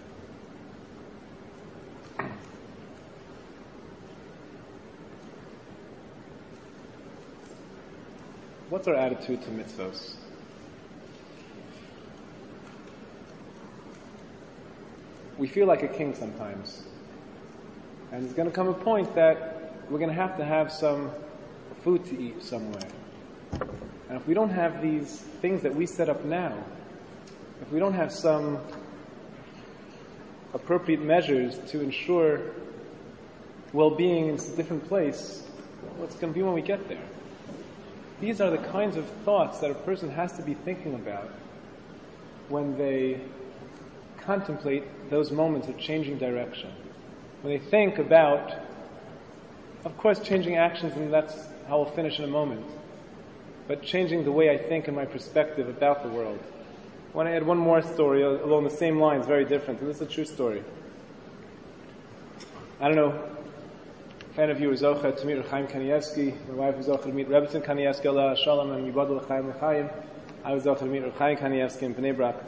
What's our attitude to mitzvos? We feel like a king sometimes. And there's going to come a point that we're going to have to have some food to eat somewhere. And if we don't have these things that we set up now, if we don't have some appropriate measures to ensure well-being in a different place, what's going to be when we get there? These are the kinds of thoughts that a person has to be thinking about when they contemplate those moments of changing direction. When they think about, of course, changing actions, and that's how we'll finish in a moment, but changing the way I think and my perspective about the world. I want to add one more story along the same lines, very different, and this is a true story. I don't know, a fan of you is Zocha to meet Chaim Kanievsky. My wife was Zocha to meet Rebbetzin Kanievsky, Allah Shalom, and Yibadul Chaim L'Chaim. I was Zocha to meet Chaim Kanievsky in Bnei Brak.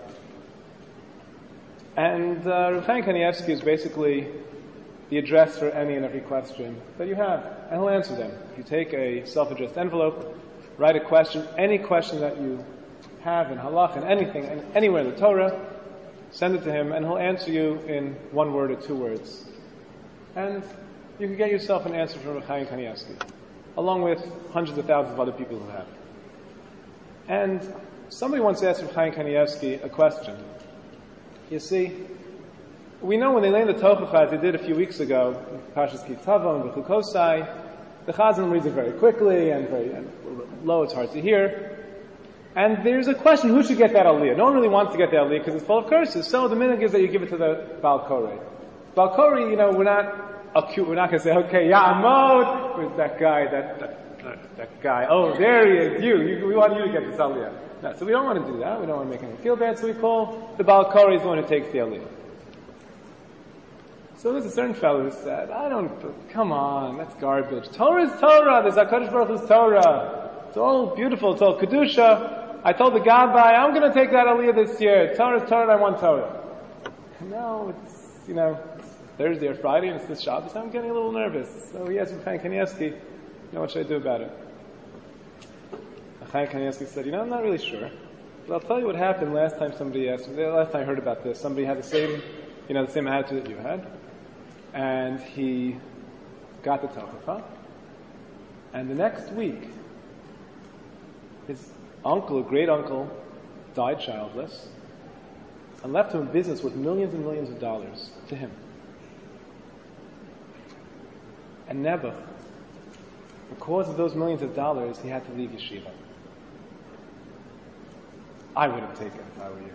And uh, Chaim Kanievsky is basically the address for any and every question that you have, and he'll answer them. If you take a self-addressed envelope, write a question, any question that you have in halach and anything, and anywhere in the Torah, send it to him, and he'll answer you in one word or two words. And you can get yourself an answer from Chaim Kanievsky, along with hundreds of thousands of other people who have. And somebody once asked Chaim Kanievsky a question. You see, we know when they lay in the Tochacha, as they did a few weeks ago, Parshas Ki Tavo and B'chukosai, the Chazan reads it very quickly and very and low, it's hard to hear. And there's a question, who should get that aliyah? No one really wants to get that aliyah because it's full of curses. So the minhag is that you give it to the Baal Koreh. Baal Koreh, you know, we're not acute, we're not going to say, okay, Ya'amod, where's that guy, that, that, that, that guy, oh, there he is, you, you, we want you to get this aliyah. No, so we don't want to do that, we don't want to make anyone feel bad, so we call the Baal Koreh is the one who takes the aliyah. So there's a certain fellow who said, I don't, come on, that's garbage. Torah is Torah, there's HaKadosh Baruch Hu's Torah. It's all beautiful, it's all Kedusha. I told the Gabbai, I'm going to take that aliyah this year. Torah is Torah, I want Torah. No, it's, you know, Thursday or Friday, and it's this Shabbos, I'm getting a little nervous. So he asked Chaim Kanievsky, you know, what should I do about it? Chaim Kanievsky said, you know, I'm not really sure. But I'll tell you what happened last time somebody asked me, the last time I heard about this, somebody had the same, you know, the same attitude that you had. And he got the Tochacha. And the next week, his uncle, a great uncle, died childless and left him a business worth millions and millions of dollars to him. And Nebuch, because of those millions of dollars, he had to leave yeshiva. I wouldn't take it if I were you.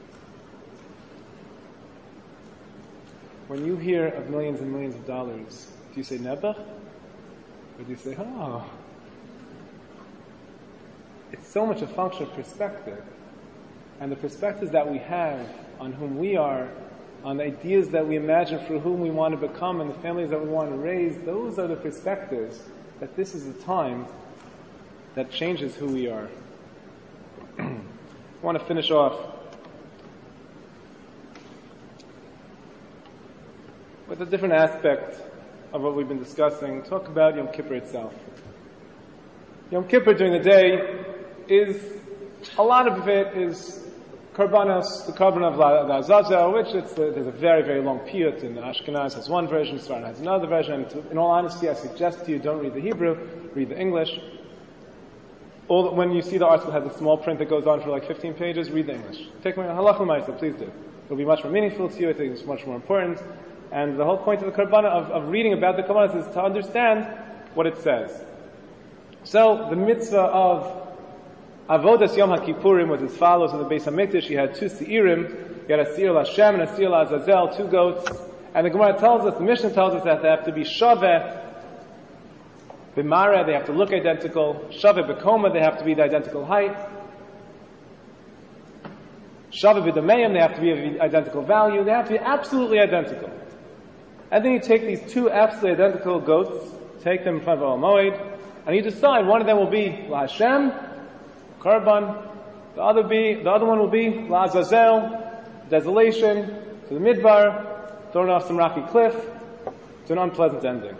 When you hear of millions and millions of dollars, do you say Nebuch? Or do you say, oh? It's so much a function of perspective. And the perspectives that we have on whom we are, on the ideas that we imagine for whom we want to become and the families that we want to raise, those are the perspectives that this is the time that changes who we are. I want to finish off with a different aspect of what we've been discussing. Talk about Yom Kippur itself. Yom Kippur during the day is, a lot of it is Karbanos, the Karban of the Azazel, which it's a, there's a very, very long piyut, and Ashkenaz has one version, Sfarad has another version, and to, in all honesty, I suggest to you, don't read the Hebrew, read the English. All, when you see the article has a small print that goes on for like fifteen pages, read the English. Take my halach l'maisa, please do. It'll be much more meaningful to you, I think it's much more important. And the whole point of the Karban, of, of reading about the Karbanos, is to understand what it says. So, the mitzvah of Avodas Yom HaKippurim was as follows. In the Beis HaMikdash, you had two seirim. You had a seir l'Hashem and a seir l'Azazel, two goats. And the Gemara tells us, the Mishnah tells us that they have to be shaveh b'mara, they have to look identical. Shaveh b'koma, they have to be the identical height. Shaveh b'dameim, they have to be of the identical value. They have to be absolutely identical. And then you take these two absolutely identical goats, take them in front of Olam Moed, and you decide one of them will be l'Hashem, Karban, the other be the other one will be L'Azazel, desolation, to the Midbar, thrown off some rocky cliff, to an unpleasant ending.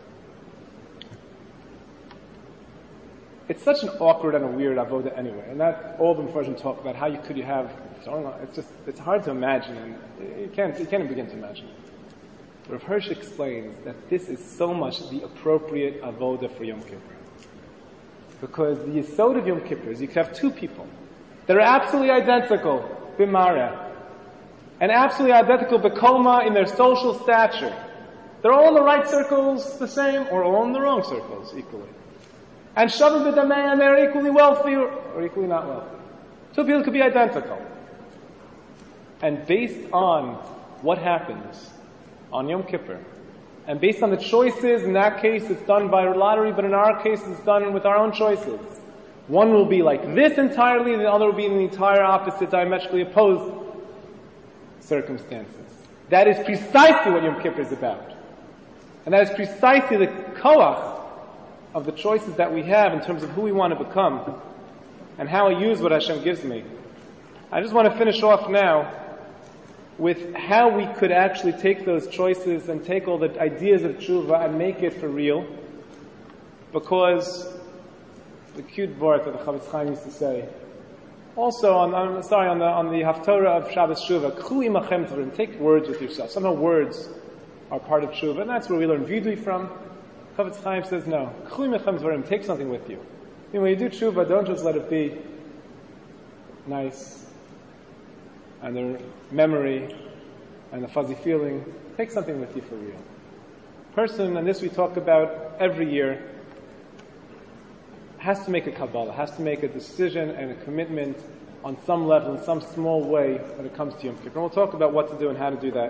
It's such an awkward and a weird avoda anyway, and that all the Mepharshim talk about how you could you have throwing on. It's just it's hard to imagine, and you can't you can't even begin to imagine. Rav Hirsch explains that this is so much the appropriate avoda for Yom Kippur. Because the Yesod of Yom Kippur is you could have two people that are absolutely identical, b'mareh, and absolutely identical b'koma in their social stature. They're all in the right circles the same, or all in the wrong circles equally. And shavim b'damei, and they're equally wealthy or, or equally not wealthy. Two people could be identical. And based on what happens on Yom Kippur, and based on the choices, in that case it's done by lottery, but in our case it's done with our own choices. One will be like this entirely, and the other will be in the entire opposite, diametrically opposed circumstances. That is precisely what Yom Kippur is about. And that is precisely the koach of the choices that we have in terms of who we want to become and how I use what Hashem gives me. I just want to finish off now with how we could actually take those choices and take all the ideas of tshuva and make it for real. Because the cute word that the Chavetz Chaim used to say, also on, I'm sorry, on the on the Haftorah of Shabbos Tshuva, K'chu imachem dvarim, take words with yourself. Somehow words are part of tshuva, and that's where we learn vidui from. Chavetz Chaim says no, K'chu imachem dvarim, take something with you. You know, when you do tshuva, don't just let it be nice and their memory and the fuzzy feeling. Take something with you for real. Person, and this we talk about every year, has to make a Kabbalah, has to make a decision and a commitment on some level, in some small way, when it comes to Yom Kippur. And we'll talk about what to do and how to do that.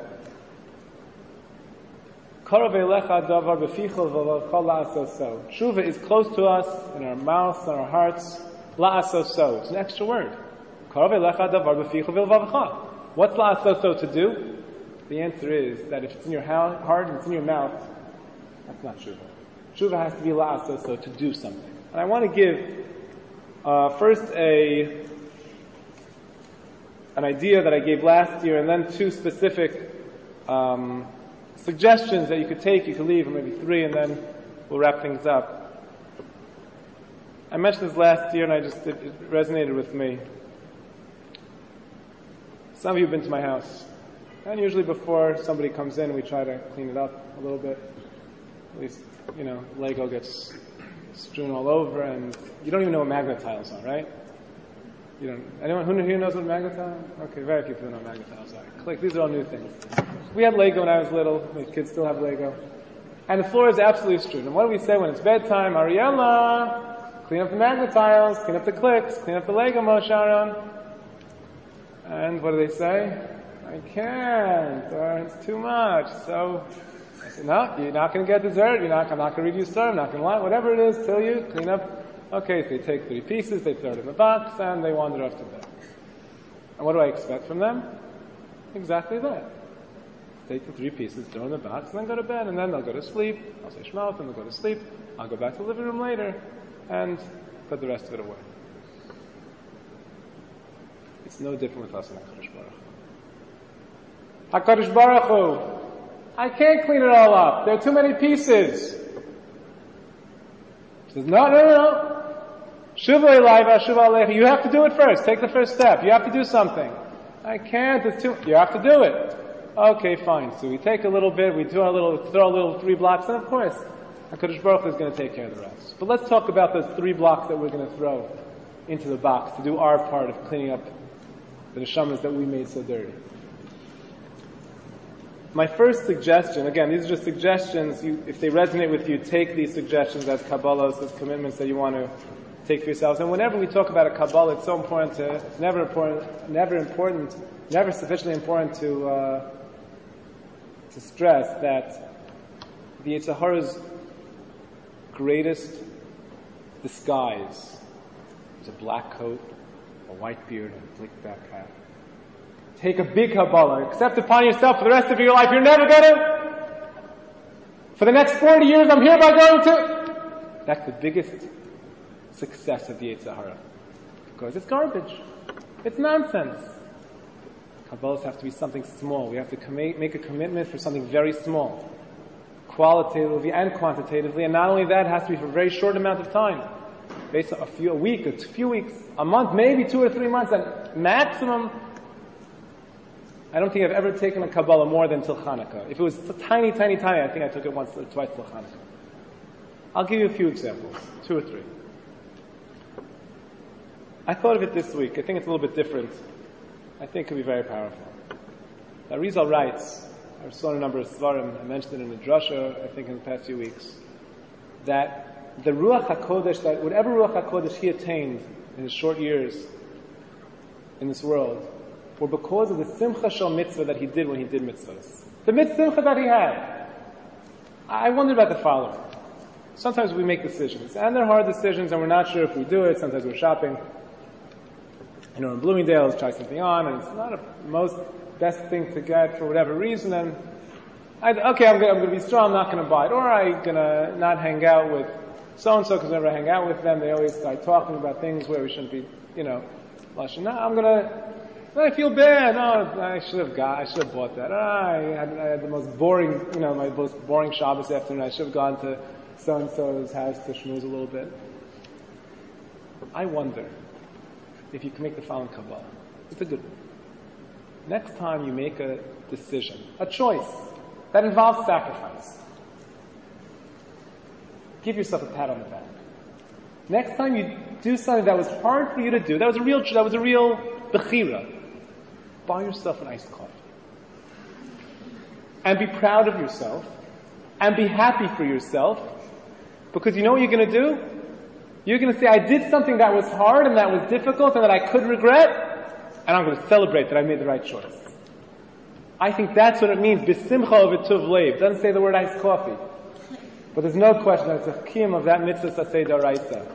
Tshuva is close to us, in our mouths, in our hearts. La'asoso. It's an extra word. What's la'asoso to do? The answer is that if it's in your heart and it's in your mouth, that's not tshuva. Tshuva has to be la'asoso, to do something. And I want to give uh, first a an idea that I gave last year, and then two specific um, suggestions that you could take, you could leave, or maybe three, and then we'll wrap things up. I mentioned this last year, and I just it, it resonated with me. Some of you have been to my house, and usually before somebody comes in, we try to clean it up a little bit. At least, you know, Lego gets strewn all over, and you don't even know what magnetiles are, right? You don't. Anyone who here knows what magnetiles are? Okay, very few people know what magnetiles are. Click. These are all new things. We had Lego when I was little. My kids still have Lego, and the floor is absolutely strewn. And what do we say when it's bedtime? Ariella, clean up the magnetiles, clean up the clicks, clean up the Lego, Moshe Aaron. And what do they say? I can't, or it's too much. So I said, no, you're not going to get dessert. You're not. I'm not going to read you a story. I'm not going to lie. Whatever it is, till you clean up. Okay, so they take three pieces, they throw it in the box, and they wander off to bed. And what do I expect from them? Exactly that. Take the three pieces, throw in the box, and then go to bed, and then they'll go to sleep. I'll say Shema, and they'll go to sleep. I'll go back to the living room later, and put the rest of it away. It's no different with us in HaKadosh Baruch Hu. HaKadosh Baruch Hu, I can't clean it all up. There are too many pieces. He says, no, no, no, no. Shuva Elayva, Shuva Alecha. You have to do it first. Take the first step. You have to do something. I can't. It's too. You have to do it. Okay, fine. So we take a little bit. We do our little, throw a little three blocks, and of course, HaKadosh Baruch Hu is going to take care of the rest. But let's talk about those three blocks that we're going to throw into the box to do our part of cleaning up the neshamas that we made so dirty. My first suggestion, again, these are just suggestions. You, if they resonate with you, take these suggestions as Kabbalahs, as commitments that you want to take for yourselves. And whenever we talk about a Kabbalah, it's so important to, it's never important, never important, never sufficiently important to, uh, to stress that the Yetzer Hara's greatest disguise is a black coat, a white beard, and a slick back hat. Take a big Kabbalah, accept upon yourself for the rest of your life. You're never gonna, for the next forty years, I'm hereby going to. That's the biggest success of the Yetzer Hara. Because it's garbage. It's nonsense. Kabbalahs have to be something small. We have to com- make a commitment for something very small. Qualitatively and quantitatively. And not only that, it has to be for a very short amount of time. Based on a few, a week, a few weeks, a month, maybe two or three months, and maximum. I don't think I've ever taken a Kabbalah more than till Hanukkah. If it was tiny, tiny, tiny, I think I took it once or twice till Hanukkah. I'll give you a few examples, two or three. I thought of it this week. I think it's a little bit different. I think it could be very powerful. Now, Arizal writes, I saw a number of svarim, I mentioned it in the drasha, I think in the past few weeks, that the Ruach HaKodesh, that whatever Ruach HaKodesh he attained in his short years in this world, were because of the Simcha Shel Mitzvah that he did when he did mitzvahs. The mitzvah that he had. I wonder about the following. Sometimes we make decisions, and they're hard decisions, and we're not sure if we do it. Sometimes we're shopping, you know, in Bloomingdale's, try something on, and it's not the most best thing to get for whatever reason, and I, okay, I'm going to be strong, I'm not going to buy it. Or I'm going to not hang out with so-and-so, because whenever I hang out with them, they always start talking about things where we shouldn't be, you know, blushing. No, I'm going to, I feel bad. No, I should have got, I should have bought that. Ah, I, had, I had the most boring, you know, my most boring Shabbos afternoon. I should have gone to so-and-so's house to schmooze a little bit. I wonder if you can make the following Kabbalah. It's a good one. Next time you make a decision, a choice, that involves sacrifice, give yourself a pat on the back. Next time you do something that was hard for you to do, that was a real, that was a real bechira, buy yourself an iced coffee. And be proud of yourself, and be happy for yourself, because you know what you're going to do? You're going to say, I did something that was hard and that was difficult and that I could regret, and I'm going to celebrate that I made the right choice. I think that's what it means, B'simcha v'tuv leiv. It doesn't say the word iced coffee. But there's no question that it's a chiyum of that mitzvah saseh d'oraisa.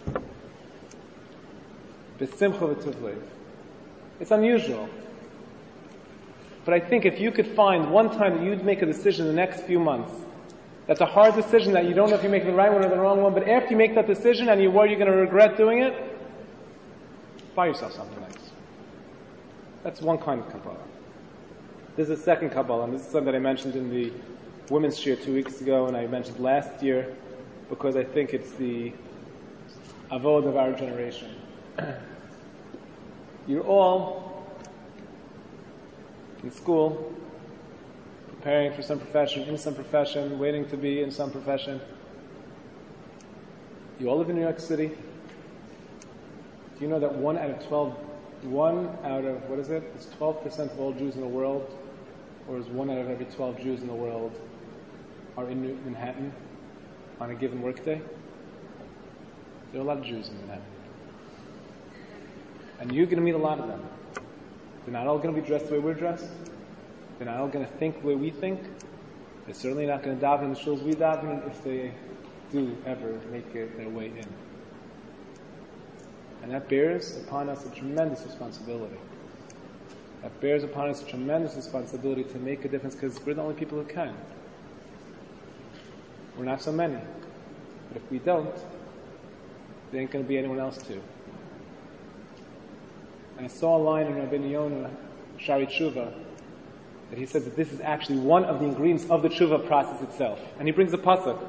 B'simcha v'tuv leiv. It's unusual. But I think if you could find one time that you'd make a decision in the next few months, that's a hard decision that you don't know if you make the right one or the wrong one, but after you make that decision and you're worried you're going to regret doing it, buy yourself something nice. That's one kind of Kabbalah. There's a second Kabbalah, and this is something that I mentioned in the women's shir two weeks ago, and I mentioned last year, because I think it's the avod of our generation. You're all in school, preparing for some profession, in some profession, waiting to be in some profession. You all live in New York City. Do you know that one out of twelve, one out of, what is it? It's twelve percent of all Jews in the world, or is one out of every twelve Jews in the world are in New Manhattan on a given workday? There are a lot of Jews in Manhattan. And you're going to meet a lot of them. They're not all going to be dressed the way we're dressed. They're not all going to think the way we think. They're certainly not going to daven in the shuls we daven if they do ever make it their way in. And that bears upon us a tremendous responsibility. That bears upon us a tremendous responsibility to make a difference, because we're the only people who can. We're not so many. But if we don't, there ain't going to be anyone else to. And I saw a line in Rabbeinu Yonah, Shari Tshuva, that he says that this is actually one of the ingredients of the Tshuva process itself. And he brings a pasuk.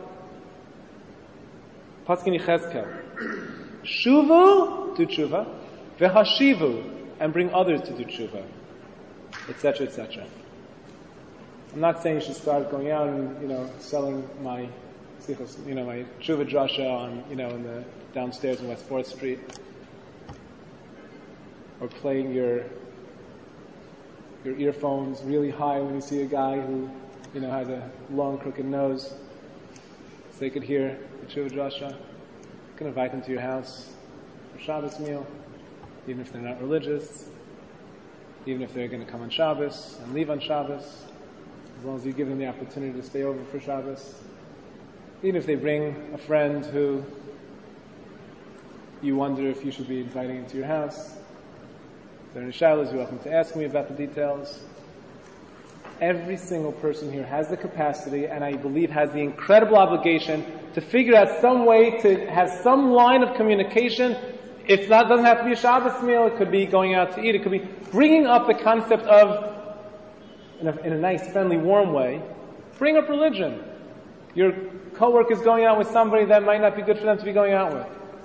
Pasuk in Yechezkel. Shuvu, do Tshuva, v'hashivu, and bring others to do Tshuva, et cetera, et cetera. I'm not saying you should start going out and, you know, selling my, you know, my Tshuva drasha on, you know, in the downstairs in West fourth Street, or playing your your earphones really high when you see a guy who, you know, has a long crooked nose, so they could hear the Tshuva drasha. You can invite them to your house for Shabbos meal, even if they're not religious, even if they're going to come on Shabbos and leave on Shabbos, as long as you give them the opportunity to stay over for Shabbos. Even if they bring a friend who you wonder if you should be inviting into your house. If there are any shilas, you're welcome to ask me about the details. Every single person here has the capacity, and I believe has the incredible obligation, to figure out some way to have some line of communication. It's not, doesn't have to be a Shabbos meal, it could be going out to eat, it could be bringing up the concept of, in a, in a nice, friendly, warm way, bring up religion. Your coworker is going out with somebody that might not be good for them to be going out with.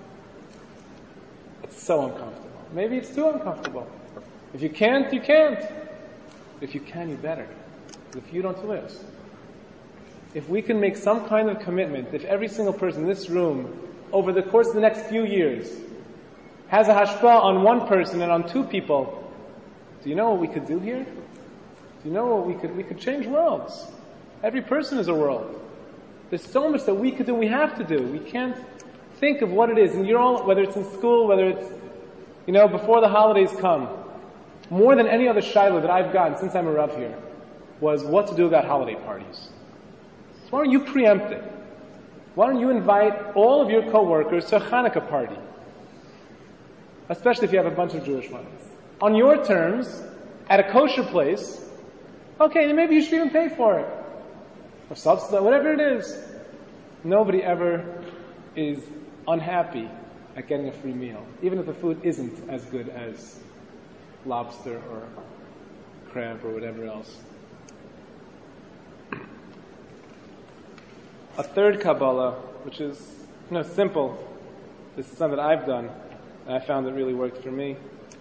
It's so uncomfortable. Maybe it's too uncomfortable. If you can't, you can't. If you can, you better. If you don't, lose. If we can make some kind of commitment, if every single person in this room, over the course of the next few years, has a hashpah on one person and on two people, do you know what we could do here? Do you know what we could, we could change worlds. Every person is a world. There's so much that we could do, we have to do. We can't think of what it is. And you're all, whether it's in school, whether it's, you know, before the holidays come, more than any other shiloh that I've gotten since I'm a Rav here, was what to do about holiday parties. So why don't you preempt it? Why don't you invite all of your co-workers to a Hanukkah party? Especially if you have a bunch of Jewish ones. On your terms, at a kosher place, okay, then maybe you should even pay for it. Or subsidize, whatever it is. Nobody ever is unhappy at getting a free meal, even if the food isn't as good as lobster or crab or whatever else. A third Kabbalah, which is, you know, simple. This is something that I've done, and I found it really worked for me.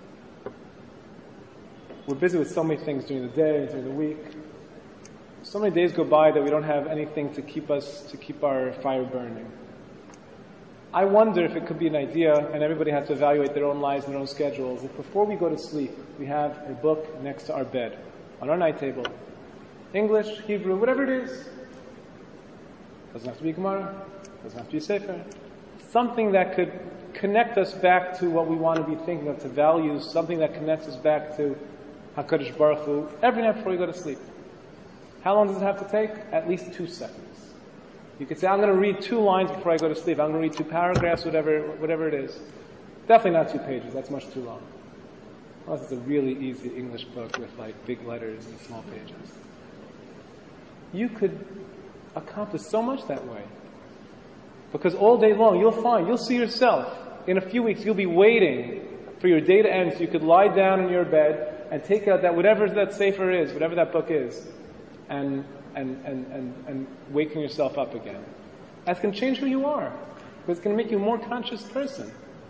We're busy with so many things during the day and during the week. So many days go by that we don't have anything to keep us, to keep our fire burning. I wonder if it could be an idea, and everybody has to evaluate their own lives and their own schedules, if before we go to sleep, we have a book next to our bed, on our night table. English, Hebrew, whatever it is. Doesn't have to be Gemara, doesn't have to be Sefer. Something that could connect us back to what we want to be thinking of, to values, something that connects us back to HaKadosh Baruch Hu, every night before we go to sleep. How long does it have to take? At least two seconds. You could say, I'm going to read two lines before I go to sleep. I'm going to read two paragraphs, whatever whatever it is. Definitely not two pages. That's much too long. Unless it's a really easy English book with like big letters and small pages. You could accomplish so much that way. Because all day long, you'll find, you'll see yourself. In a few weeks, you'll be waiting for your day to end so you could lie down in your bed and take out that, whatever that sefer is, whatever that book is, and and and and, and waking yourself up again. That's going to change who you are. Because it's going to make you a more conscious person.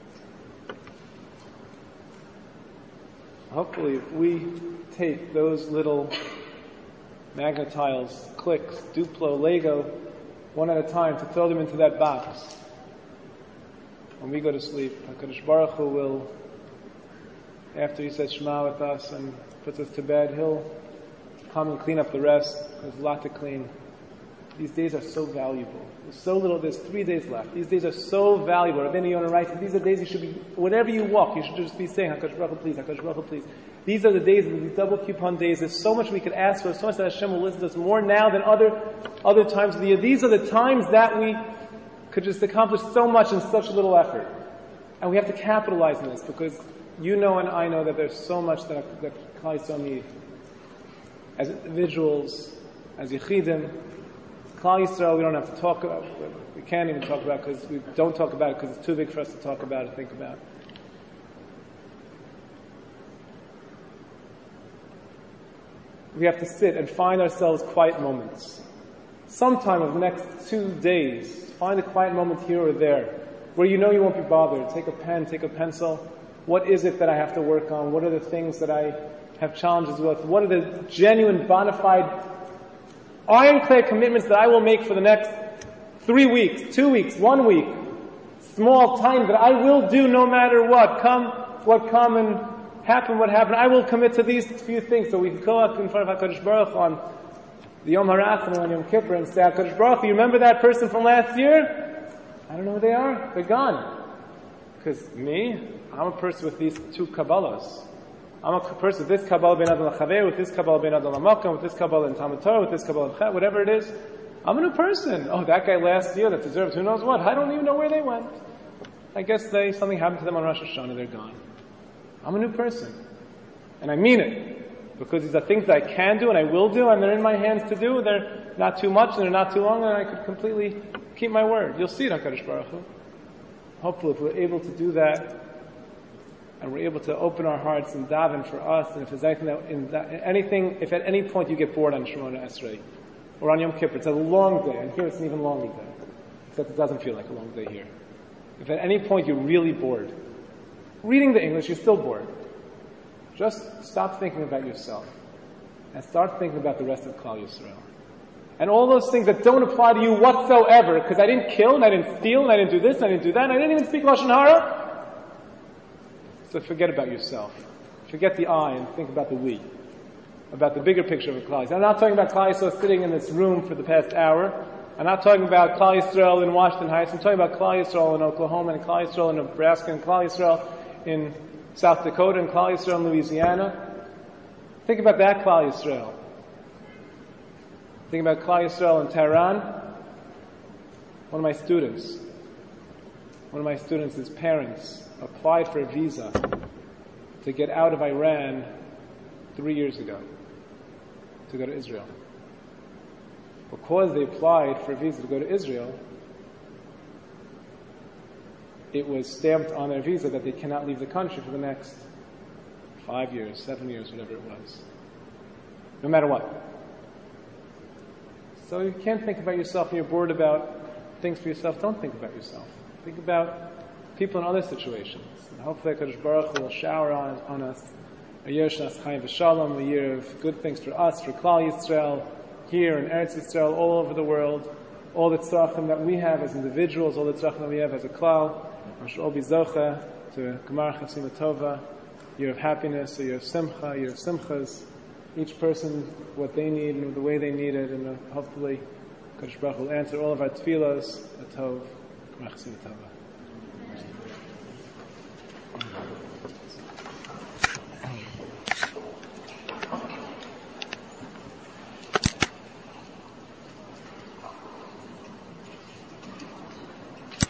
Hopefully, if we take those little magnetiles, clicks, Duplo, Lego, one at a time, to throw them into that box. When we go to sleep, HaKadosh Baruch Hu will, after he says Shema with us and puts us to bed, he'll come and clean up the rest. There's a lot to clean. These days are so valuable. There's so little, there's three days left. These days are so valuable. Rabbeinu Yonah writes, these are days you should be, whenever you walk, you should just be saying, HaKadosh Baruch Hu, please, HaKadosh Baruch Hu, please. These are the days, these double coupon days. There's so much we could ask for, so much that Hashem will listen to us more now than other, other times of the year. These are the times that we could just accomplish so much in such little effort. And we have to capitalize on this, because you know and I know that there's so much that, that Klal Yisrael need. As individuals, as Yechidim, Klal Yisrael, we don't have to talk about, we can't even talk about because we don't talk about it because it's too big for us to talk about and think about. We have to sit and find ourselves quiet moments. Sometime of the next two days, find a quiet moment here or there where you know you won't be bothered. Take a pen, take a pencil. What is it that I have to work on? What are the things that I have challenges with? What are the genuine, bona fide, ironclad commitments that I will make for the next three weeks, two weeks, one week, small time that I will do no matter what, come what come and happen what happen. I will commit to these few things. So we can go up in front of HaKadosh Baruch Hu on the Yom HaRachamim on Yom Kippur and say, HaKadosh Baruch Hu, you remember that person from last year? I don't know who they are. They're gone. Because me, I'm a person with these two Kabbalahs. I'm a person with this Kabbalah ben Adam l'chaver, with this Kabbalah ben Adam l'makam, with this Kabbalah in Talmud Torah, with this Kabbalah in Chet, whatever it is. I'm a new person. Oh, that guy last year that deserves who knows what. I don't even know where they went. I guess they something happened to them on Rosh Hashanah. They're gone. I'm a new person. And I mean it. Because these are things that I can do and I will do and they're in my hands to do. They're not too much and they're not too long and I could completely keep my word. You'll see it on HaKadosh Baruch Hu. Hopefully if we're able to do that, and we're able to open our hearts and daven for us, and if there's anything that, in that, anything, if at any point you get bored on Shemona Esrei, or on Yom Kippur, it's a long day, and here it's an even longer day, except it doesn't feel like a long day here. If at any point you're really bored, reading the English, you're still bored. Just stop thinking about yourself, and start thinking about the rest of Klal Yisrael. And all those things that don't apply to you whatsoever, because I didn't kill, and I didn't steal, and I didn't do this, and I didn't do that, and I didn't even speak Lashon Hara. to forget about yourself. Forget the I and think about the we. About the bigger picture of a Klal Yisrael. I'm not talking about Klal Yisrael sitting in this room for the past hour. I'm not talking about Klal Yisrael in Washington Heights. I'm talking about Klal Yisrael in Oklahoma and Klal Yisrael in Nebraska and Klal Yisrael in South Dakota and Klal Yisrael in Louisiana. Think about that Klal Yisrael. Think about Klal Yisrael in Tehran. One of my students, one of my students, his parents applied for a visa to get out of Iran three years ago to go to Israel. Because they applied for a visa to go to Israel, it was stamped on their visa that they cannot leave the country for the next five years, seven years, whatever it was. No matter what. So you can't think about yourself when you're bored about things for yourself. Don't think about yourself. Think about people in other situations. And hopefully HaKadosh Baruch Hu will shower on, on us a year Shnas Chaim V'Shalom, a year of good things for us, for Klal Yisrael, here in Eretz Yisrael, all over the world, all the tzrachim that we have as individuals, all the tzrachim that we have as a klal. We should all be zocha to Gemar Chasima Tova, year of happiness, a year of simcha, a year of simchas. Each person what they need and the way they need it, and uh, hopefully Kadosh Baruch Hu will answer all of our tefillos. A tov, Gemar Chasima Tova.